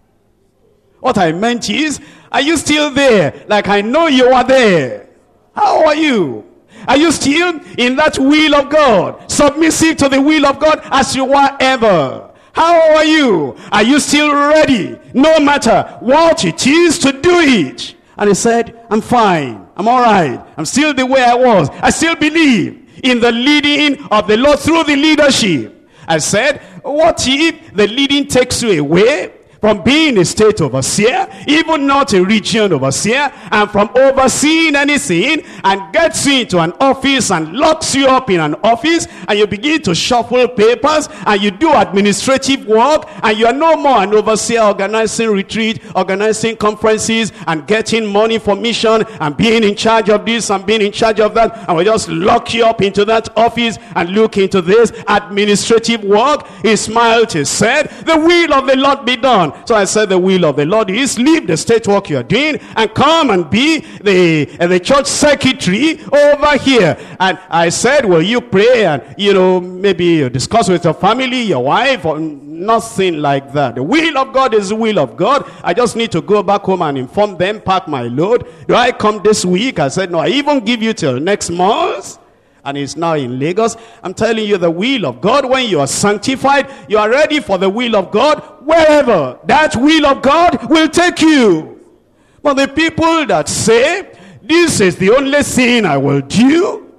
What I meant is, are you still there? Like I know you are there. How are you? Are you still in that will of God? Submissive to the will of God as you were ever? How are you? Are you still ready? No matter what it is to do it. And he said, I'm fine. I'm all right. I'm still the way I was. I still believe in the leading of the Lord through the leadership. I said, what if the leading takes you away from being a state overseer, even not a region overseer, and from overseeing anything, and gets you into an office and locks you up in an office, and you begin to shuffle papers, and you do administrative work, and you are no more an overseer organizing retreat, organizing conferences, and getting money for mission, and being in charge of this, and being in charge of that, and we just lock you up into that office, and look into this administrative work. He smiled, he said, the will of the Lord be done. So I said, the will of the Lord is leave the state work you're doing and come and be the, uh, the church secretary over here. And I said, will you pray and, you know, maybe discuss with your family, your wife, or nothing like that. The will of God is the will of God. I just need to go back home and inform them, pack my load. Do I come this week? I said, no, I even give you till next month. And he's now in Lagos. I'm telling you, the will of God, when you are sanctified, you are ready for the will of God wherever that will of God will take you. But the people that say, this is the only thing I will do,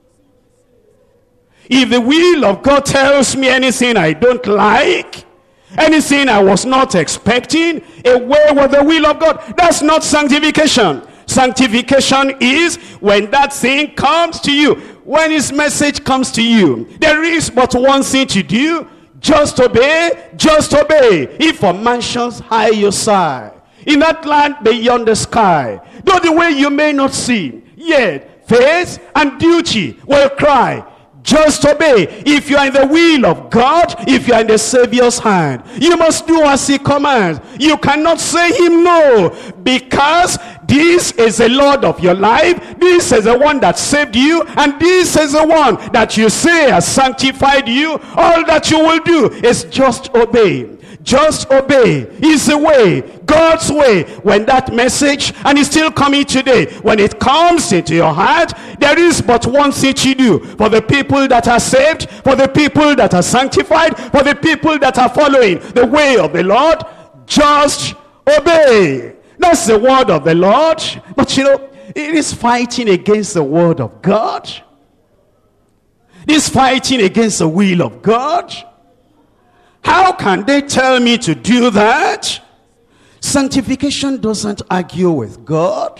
if the will of God tells me anything I don't like, anything I was not expecting, away with the will of God, that's not sanctification. Sanctification is when that thing comes to you. When his message comes to you, there is but one thing to do. Just obey, just obey. If for mansions high you sigh, in that land beyond the sky, though the way you may not see, yet faith and duty will cry, just obey. If you are in the will of God, if you are in the Savior's hand, you must do as he commands. You cannot say him no, because this is the Lord of your life. This is the one that saved you, and this is the one that you say has sanctified you. All that you will do is just obey. Just obey. It's the way, God's way. When that message, and it's still coming today, when it comes into your heart, there is but one thing to do. For the people that are saved, for the people that are sanctified, for the people that are following the way of the Lord, just obey. That's the word of the Lord. But you know, it is fighting against the word of God. It is fighting against the will of God. How can they tell me to do that? Sanctification doesn't argue with God.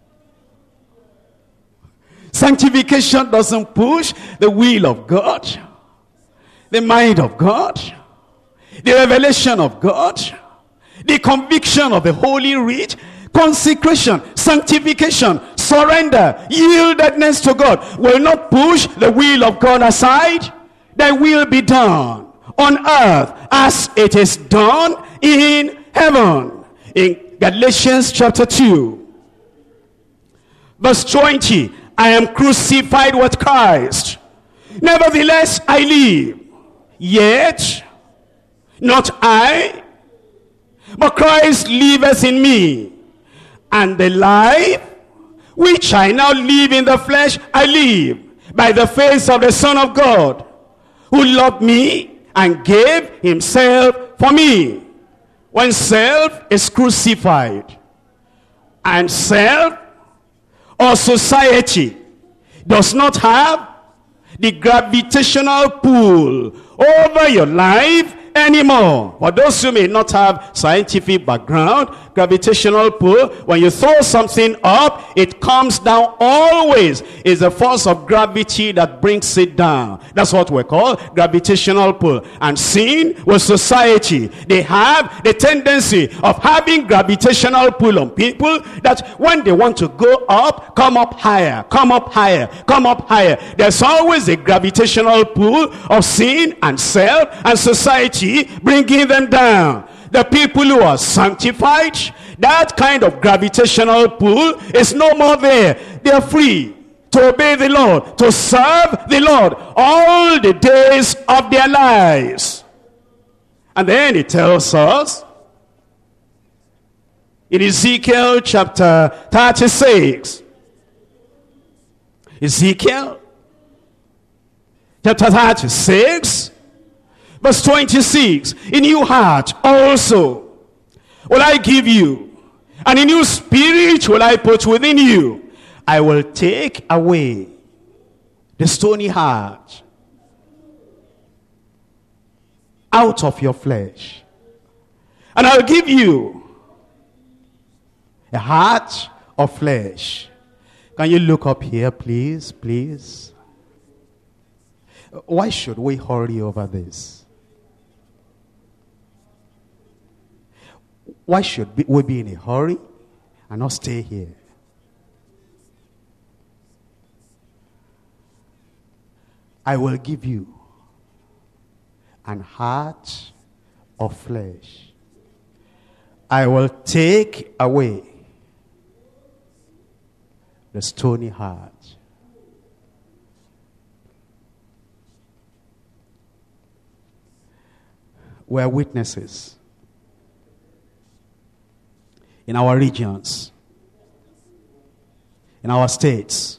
Sanctification doesn't push the will of God, the mind of God, the revelation of God, the conviction of the Holy Writ. Consecration, sanctification, surrender, yieldedness to God will not push the will of God aside. Thy will be done on earth as it is done in heaven. In Galatians chapter two, verse twenty, I am crucified with Christ. Nevertheless I live, yet not I, but Christ liveth in me. And the life which I now live in the flesh, I live by the faith of the Son of God, who loved me and gave himself for me. When self is crucified, and self or society does not have the gravitational pull over your life anymore. For those who may not have scientific background, gravitational pull, when you throw something up, it comes down always. It's the force of gravity that brings it down. That's what we call gravitational pull. And sin with society, they have the tendency of having gravitational pull on people, that when they want to go up, come up higher, come up higher, come up higher. There's always a gravitational pull of sin and self and society bringing them down. The people who are sanctified, that kind of gravitational pull is no more there. They are free to obey the Lord, to serve the Lord all the days of their lives. And then it tells us in Ezekiel chapter thirty-six, Ezekiel chapter thirty-six, verse twenty-six, a new heart also will I give you, and a new spirit will I put within you. I will take away the stony heart out of your flesh, and I'll give you a heart of flesh. Can you look up here, please, please? Why should we hurry over this? Why should we be in a hurry and not stay here? I will give you an heart of flesh. I will take away the stony heart. We are witnesses in our regions, in our states.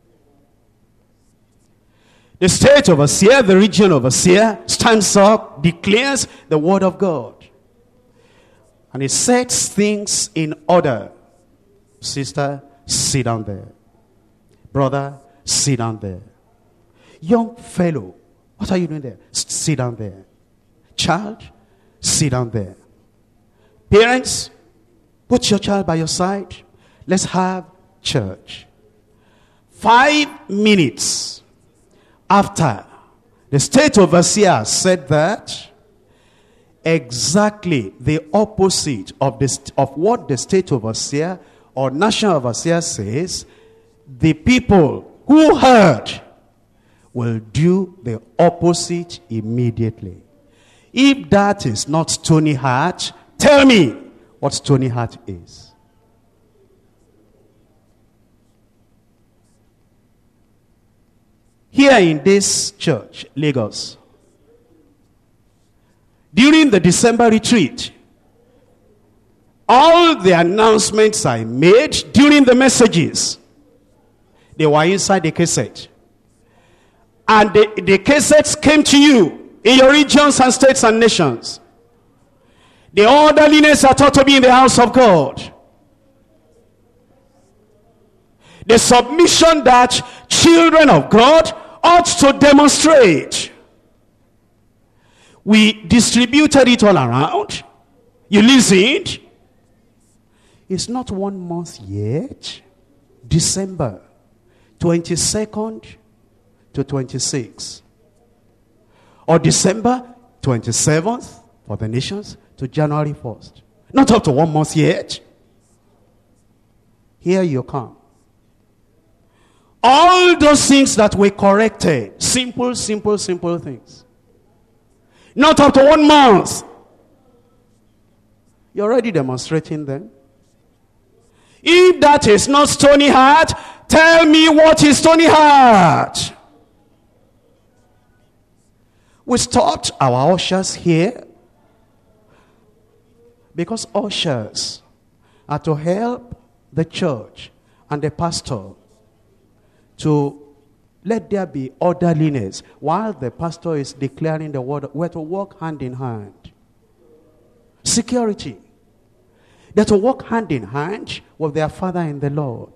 The state overseer, the region overseer, stands up, declares the word of God. And he sets things in order. Sister, sit down there. Brother, sit down there. Young fellow, what are you doing there? Sit down there. Child, sit down there. Parents, put your child by your side. Let's have church. Five minutes after the state overseer said that, exactly the opposite of, this, of what the state overseer or national overseer says, the people who heard will do the opposite immediately. If that is not stony heart, tell me what stony heart is. Here in this church, Lagos, during the December retreat, all the announcements I made during the messages, they were inside the cassette. And the, the cassettes came to you in your regions and states and nations. The orderliness are taught to be in the house of God. The submission that children of God ought to demonstrate. We distributed it all around. You listened. It's not one month yet. December twenty-second to twenty-sixth. Or December twenty-seventh for the nations to January first. Not up to one month yet. Here you come. All those things that we corrected. Simple, simple, simple things. Not up to one month. You're already demonstrating them. If that is not stony heart, tell me what is stony heart. We stopped our ushers here because ushers are to help the church and the pastor to let there be orderliness while the pastor is declaring the word. We're to work hand in hand. Security. They're to work hand in hand with their father in the Lord.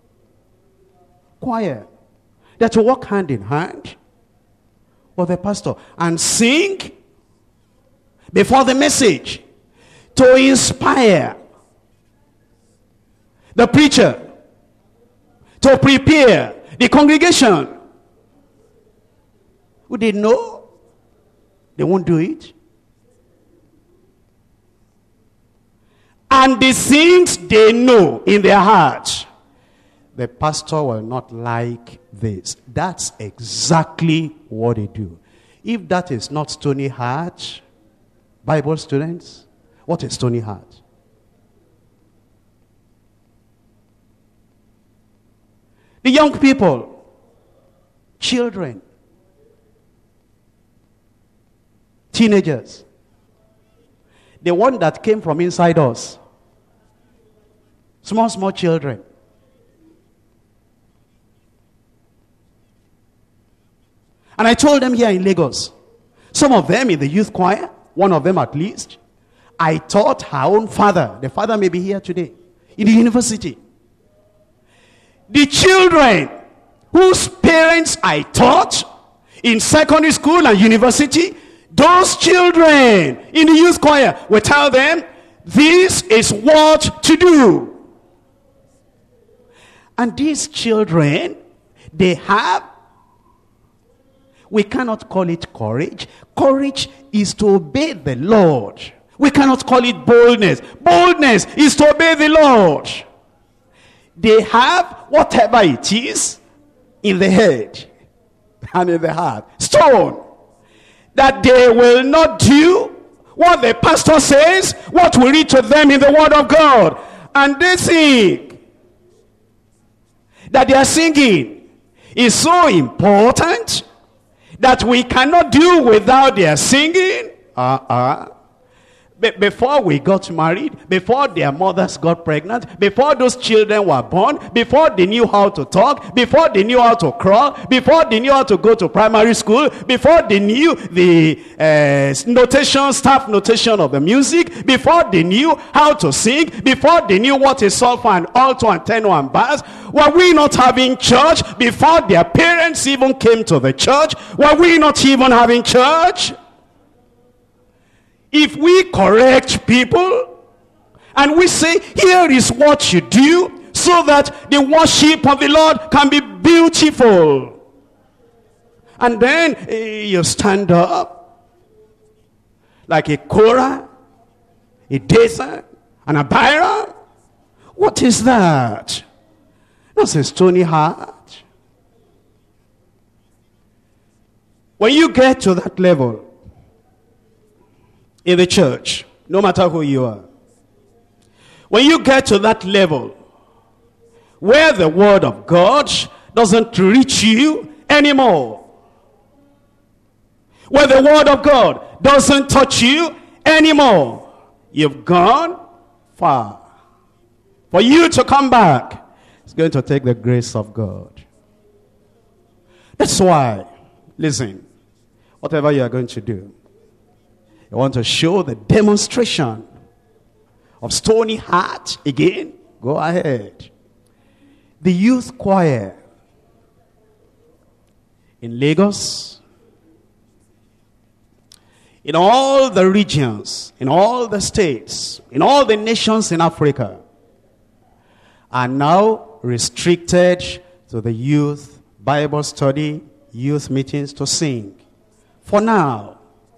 Choir. They're to work hand in hand with the pastor and sing before the message to inspire the preacher, to prepare the congregation. Would they know? They won't do it. And the things they know in their heart, the pastor will not like this. That's exactly what they do. If that is not stony heart, Bible students, what is stony heart? The young people, children, teenagers, the one that came from inside us, small, small children. And I told them here in Lagos, some of them in the youth choir, one of them at least, I taught her own father. The father may be here today, in the university. The children whose parents I taught in secondary school and university, those children in the youth choir will tell them, this is what to do. And these children, they have, we cannot call it courage. Courage is to obey the Lord. We cannot call it boldness. Boldness is to obey the Lord. They have whatever it is in the head and in the heart. Stone. That they will not do what the pastor says, what we read to them in the word of God. And they sing. That they are singing is so important that we cannot do without their singing. Uh-uh. Be- before we got married, before their mothers got pregnant, before those children were born, before they knew how to talk, before they knew how to crawl, before they knew how to go to primary school, before they knew the uh, notation, staff notation of the music, before they knew how to sing, before they knew what is solfa and alto and tenor and bass, were we not having church before their parents even came to the church? Were we not even having church? If we correct people and we say, here is what you do so that the worship of the Lord can be beautiful. And then uh, you stand up like a Korah, a Dathan, and a Abiram. What is that? That's a stony heart. When you get to that level in the church, no matter who you are, when you get to that level where the word of God doesn't reach you anymore, where the word of God doesn't touch you anymore. You've gone far. For you to come back, it's going to take the grace of God. That's why, listen, whatever you are going to do, you want to show the demonstration of stony heart again, go ahead. The youth choir in Lagos, in all the regions, in all the states, in all the nations in Africa, are now restricted to the youth Bible study, youth meetings to sing. For now,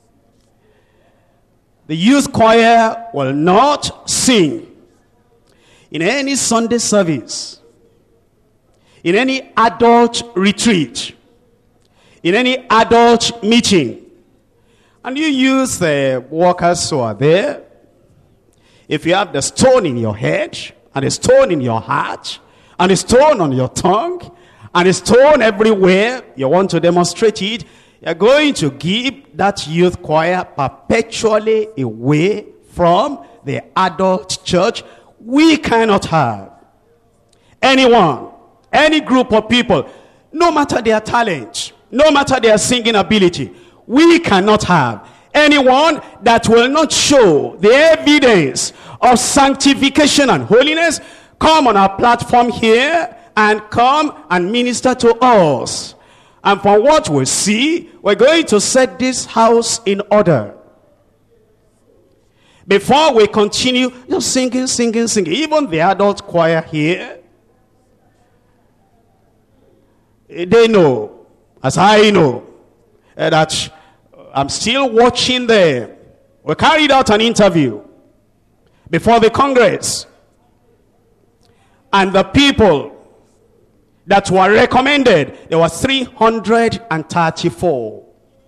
the youth choir will not sing in any Sunday service, in any adult retreat, in any adult meeting. And you use the workers who are there. If you have the stone in your head, and a stone in your heart, and a stone on your tongue, and a stone everywhere, you want to demonstrate it, you're going to give that youth choir perpetually away from the adult church. We cannot have anyone, any group of people, no matter their talent, no matter their singing ability, we cannot have anyone that will not show the evidence of sanctification and holiness come on our platform here and come and minister to us. And from what we see, we're going to set this house in order. Before we continue, just singing, singing, singing. Even the adult choir here, they know, as I know, that I'm still watching them. We carried out an interview before the Congress. And the people that were recommended, there were three hundred thirty-four.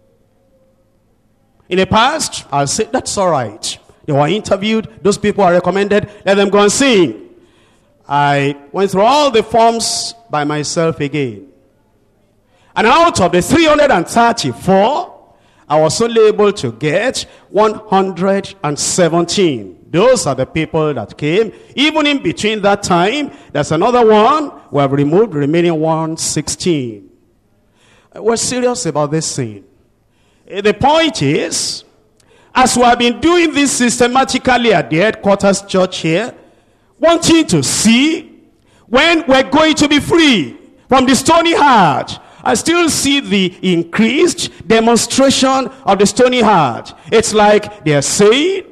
In the past, I'll say, that's all right. They were interviewed, those people are recommended, let them go and sing. I went through all the forms by myself again. And out of the three hundred thirty-four, I was only able to get one hundred seventeen. Those are the people that came. Even in between that time, there's another one. We have removed the remaining one hundred sixteen. We're serious about this thing. The point is, as we have been doing this systematically at the headquarters church here, wanting to see when we're going to be free from the stony heart, I still see the increased demonstration of the stony heart. It's like they're saying,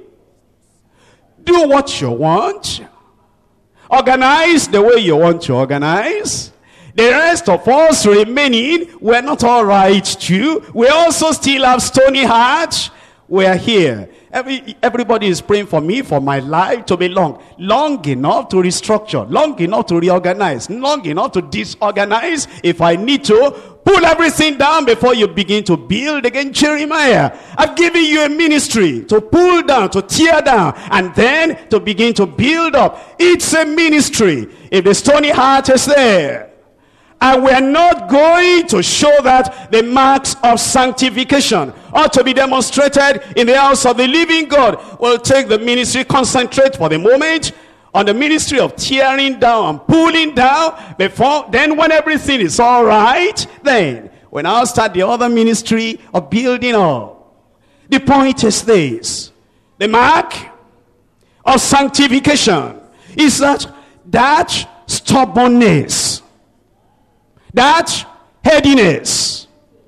do what you want. Organize the way you want to organize. The rest of us remaining, we're not all right too. We also still have stony hearts. We're here. Every, everybody is praying for me, for my life to be long. Long enough to restructure. Long enough to reorganize. Long enough to disorganize. If I need to, pull everything down before you begin to build again. Jeremiah, I've given you a ministry to pull down, to tear down, and then to begin to build up. It's a ministry. If the stony heart is there, and we're not going to show that the marks of sanctification ought to be demonstrated in the house of the living God, we'll take the ministry, concentrate for the moment on the ministry of tearing down and pulling down before, then when everything is all right, then when I'll start the other ministry of building up. The point is this: the mark of sanctification is that that stubbornness, that headiness,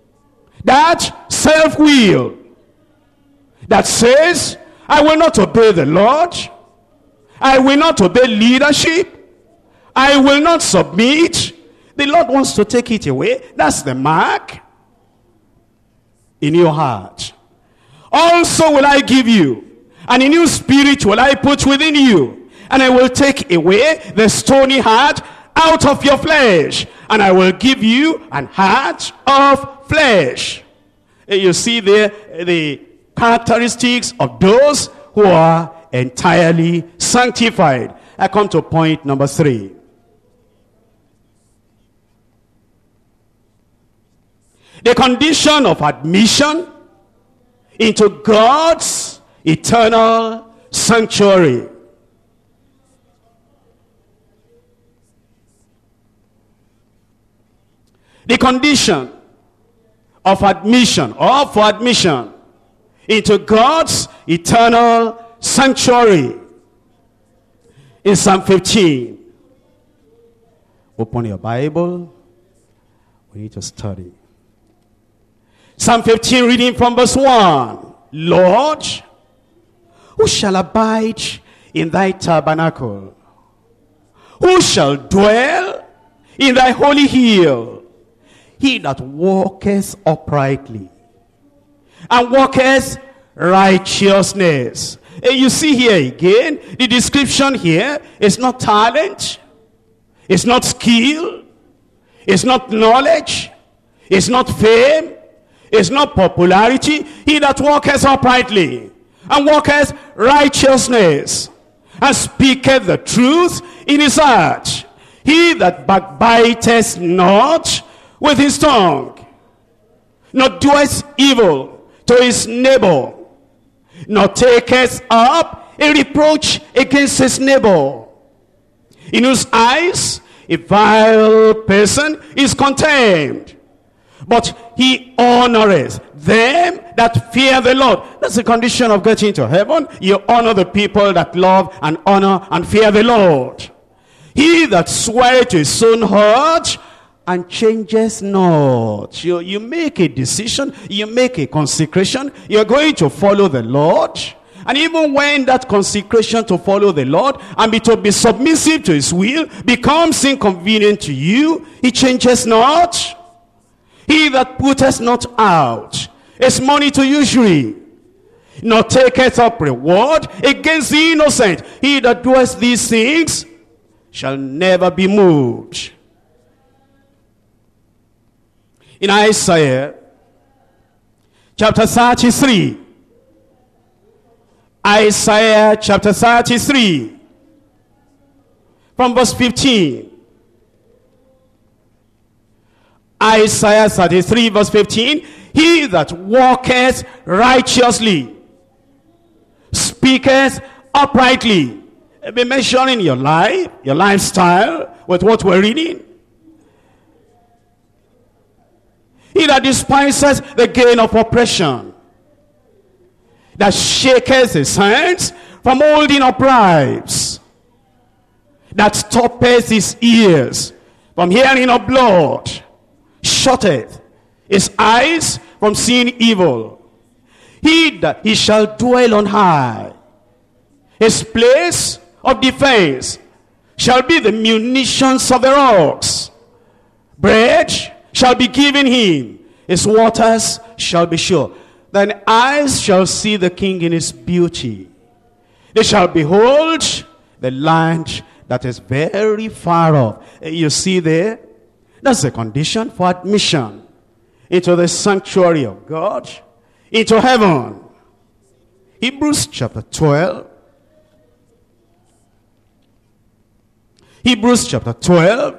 that self-will that says, I will not obey the Lord, I will not obey leadership, I will not submit. The Lord wants to take it away. That's the mark in your heart. Also will I give you, and a new spirit will I put within you, and I will take away the stony heart out of your flesh, and I will give you an heart of flesh. You see there the characteristics of those who are entirely sanctified. I come to point number three. The condition of admission into God's eternal sanctuary. The condition of admission or for admission into God's eternal sanctuary in Psalm fifteen. Open your Bible. We need to study. Psalm fifteen, reading from verse one. Lord, who shall abide in thy tabernacle? Who shall dwell in thy holy hill? He that walketh uprightly and walketh righteousness. And you see here again, the description here is not talent, it's not skill, it's not knowledge, it's not fame, it's not popularity. He that walketh uprightly and walketh righteousness and speaketh the truth in his heart. He that backbiteth not with his tongue, nor doeth evil to his neighbor, nor taketh up a reproach against his neighbor, in whose eyes a vile person is contemned, but he honoreth them that fear the Lord. That's the condition of getting to heaven. You honor the people that love and honor and fear the Lord. He that sweareth to his own heart and changes not. You, you make a decision, you make a consecration, you're going to follow the Lord. And even when that consecration to follow the Lord and be to be submissive to his will becomes inconvenient to you, he changes not. He that putteth not out his money to usury, nor taketh up reward against the innocent. He that doeth these things shall never be moved. In Isaiah chapter thirty-three, Isaiah chapter thirty-three, from verse fifteen. Isaiah thirty-three verse fifteen. He that walketh righteously, speaketh uprightly. Be measuring your life, your lifestyle with what we're reading. He that despises the gain of oppression, that shaketh his hands from holding up bribes, that stoppeth his ears from hearing of blood, shutteth his eyes from seeing evil. He that he shall dwell on high, his place of defense shall be the munitions of the rocks. Bread shall be given him, his waters shall be sure. Thine eyes shall see the king in his beauty. They shall behold the land that is very far off. You see there, that's the condition for admission into the sanctuary of God, into heaven. Hebrews chapter twelve. Hebrews chapter twelve,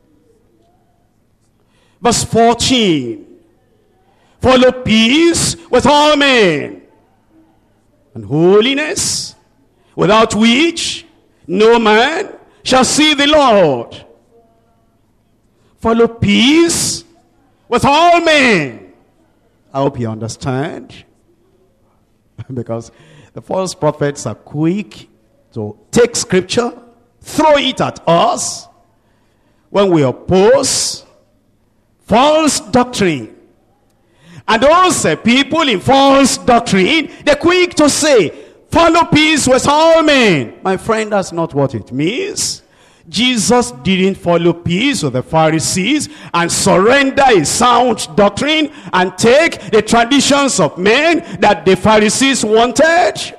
verse fourteen. Follow peace with all men, and holiness, without which no man shall see the Lord. Follow peace with all men. I hope you understand. Because the false prophets are quick to take scripture, throw it at us when we oppose false doctrine. And those uh, people in false doctrine, they're quick to say, follow peace with all men. My friend, that's not what it means. Jesus didn't follow peace with the Pharisees and surrender his sound doctrine and take the traditions of men that the Pharisees wanted.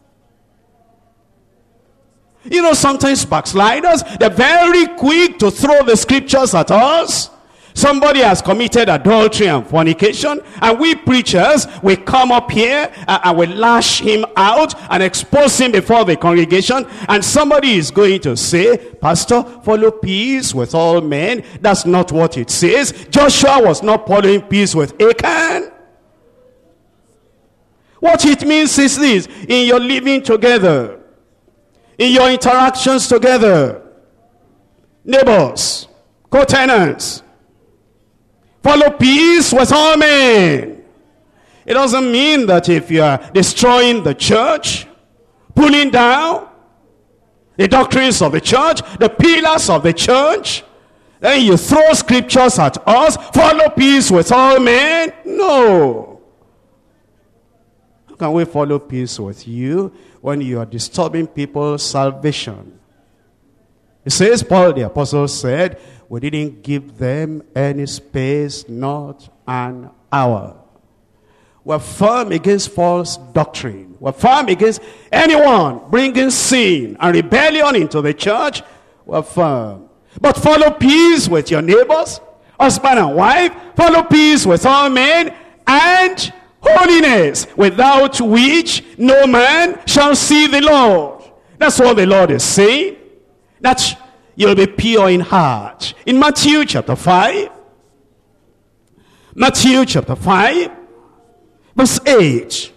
You know, sometimes backsliders, they're very quick to throw the scriptures at us. Somebody has committed adultery and fornication, and we preachers, we come up here and, and we lash him out and expose him before the congregation, and somebody is going to say, Pastor, follow peace with all men. That's not what it says. Joshua was not following peace with Achan. What it means is this: in your living together, in your interactions together, neighbors, co-tenants, follow peace with all men. It doesn't mean that if you are destroying the church, pulling down the doctrines of the church, the pillars of the church, then you throw scriptures at us, follow peace with all men. No. How can we follow peace with you when you are disturbing people's salvation? It says, Paul the apostle said, we didn't give them any space, not an hour. We're firm against false doctrine. We're firm against anyone bringing sin and rebellion into the church. We're firm. But follow peace with your neighbors, husband and wife. Follow peace with all men, and holiness, without which no man shall see the Lord. That's what the Lord is saying. That you'll be pure in heart. In Matthew chapter five, Matthew chapter five, verse eight.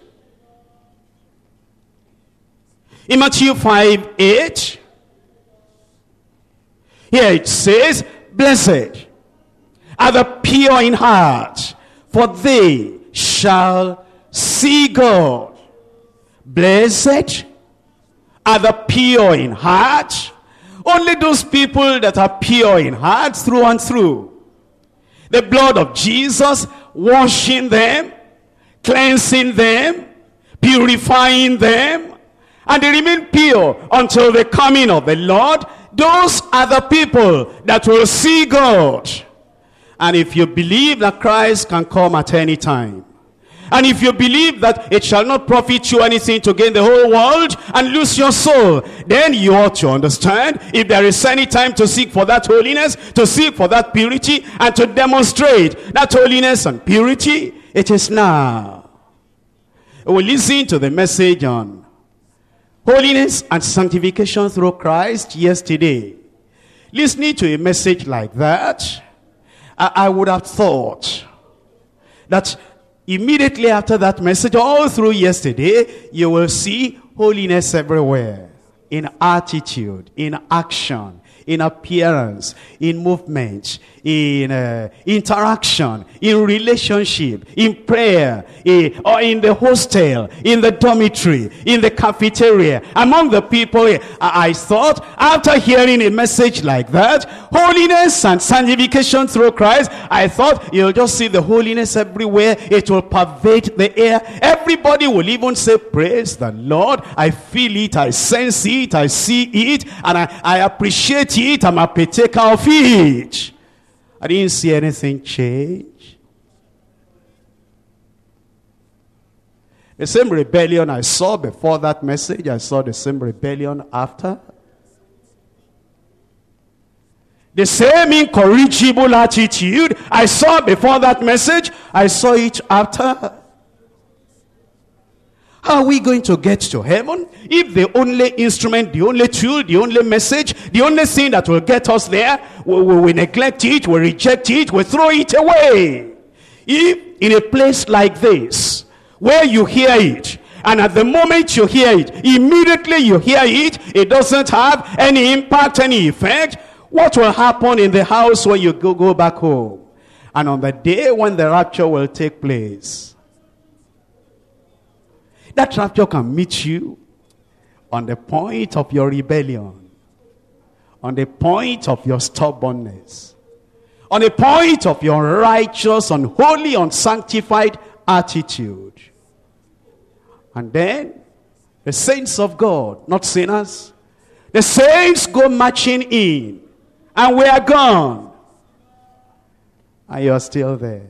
In Matthew five, eight, here it says, blessed are the pure in heart, for they shall see God. Blessed are the pure in heart. Only those people that are pure in heart through and through. The blood of Jesus washing them, cleansing them, purifying them, and they remain pure until the coming of the Lord. Those are the people that will see God. And if you believe that Christ can come at any time, and if you believe that it shall not profit you anything to gain the whole world and lose your soul, then you ought to understand, if there is any time to seek for that holiness, to seek for that purity, and to demonstrate that holiness and purity, it is now. We listen to the message on holiness and sanctification through Christ yesterday. Listening to a message like that, I, I would have thought that immediately after that message, all through yesterday, you will see holiness everywhere. In attitude, in action, in appearance, in movement, in uh, interaction, in relationship, in prayer, in, or in the hostel, in the dormitory, in the cafeteria, among the people. I, I thought, after hearing a message like that, holiness and sanctification through Christ, I thought you'll just see the holiness everywhere. It will pervade the air. Everybody will even say, praise the Lord. I feel it, I sense it, I see it, and I, I appreciate it. I'm a partaker of it. I didn't see anything change. The same rebellion I saw before that message, I saw the same rebellion after. The same incorrigible attitude I saw before that message, I saw it after. How are we going to get to heaven if the only instrument, the only tool, the only message, the only thing that will get us there, we, we, we neglect it, we reject it, we throw it away? If in a place like this, where you hear it, and at the moment you hear it, immediately you hear it, it doesn't have any impact, any effect, what will happen in the house when you go, go back home? And on the day when the rapture will take place, that rapture can meet you on the point of your rebellion, on the point of your stubbornness, on the point of your righteous, unholy, unsanctified attitude. And then the saints of God, not sinners, the saints go marching in, and we are gone, and you are still there.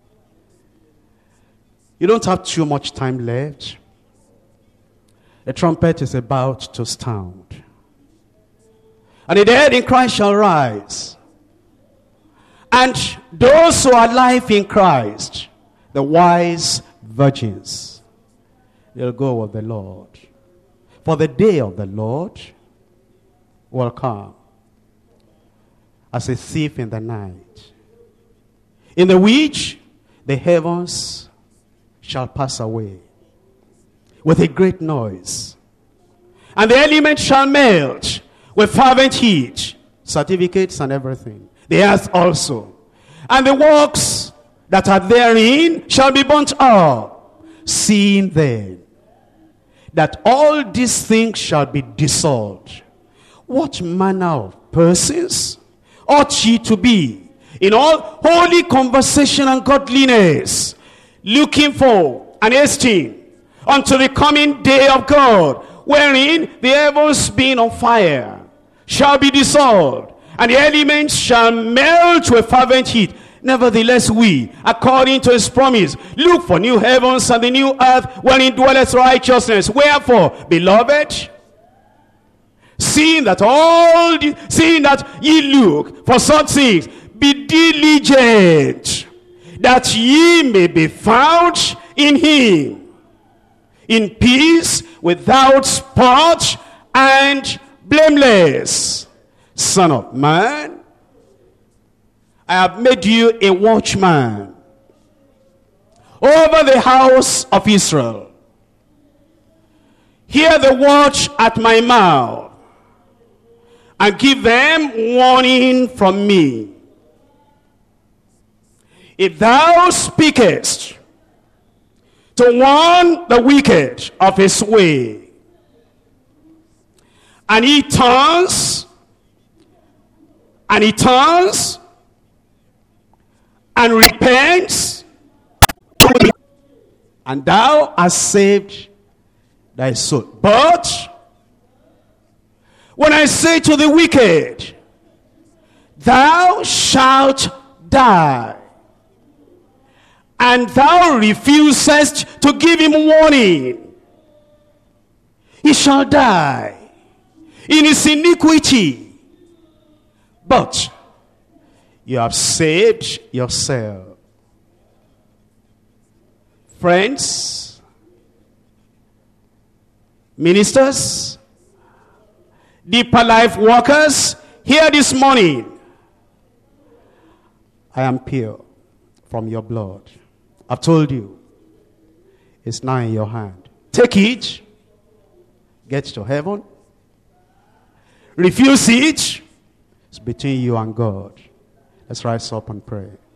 You don't have too much time left. The trumpet is about to sound. And the dead in Christ shall rise. And those who are alive in Christ, the wise virgins, they'll go with the Lord. For the day of the Lord will come as a thief in the night, in the which the heavens shall pass away, with a great noise. And the elements shall melt with fervent heat. Certificates and everything. The earth also. And the works that are therein shall be burnt up. Seeing then that all these things shall be dissolved, what manner of persons ought ye to be in all holy conversation and godliness, looking for and hasting unto the coming day of God, wherein the heavens being on fire shall be dissolved, and the elements shall melt with fervent heat. Nevertheless we, according to his promise, look for new heavens and the new earth, wherein dwelleth righteousness. Wherefore, beloved, seeing that all the, seeing that ye look for such things, be diligent, that ye may be found in him, in peace, without spot, and blameless. Son of man, I have made you a watchman over the house of Israel. Hear the watch at my mouth, and give them warning from me. If thou speakest to warn the wicked of his way, and he turns, and he turns, and repents, and thou hast saved thy soul. But when I say to the wicked, thou shalt die, and thou refusest to give him warning, he shall die in his iniquity. But you have saved yourself. Friends, ministers, Deeper Life workers, here this morning, I am pure from your blood. I've told you, it's now in your hand. Take it, get to heaven. Refuse it, it's between you and God. Let's rise up and pray.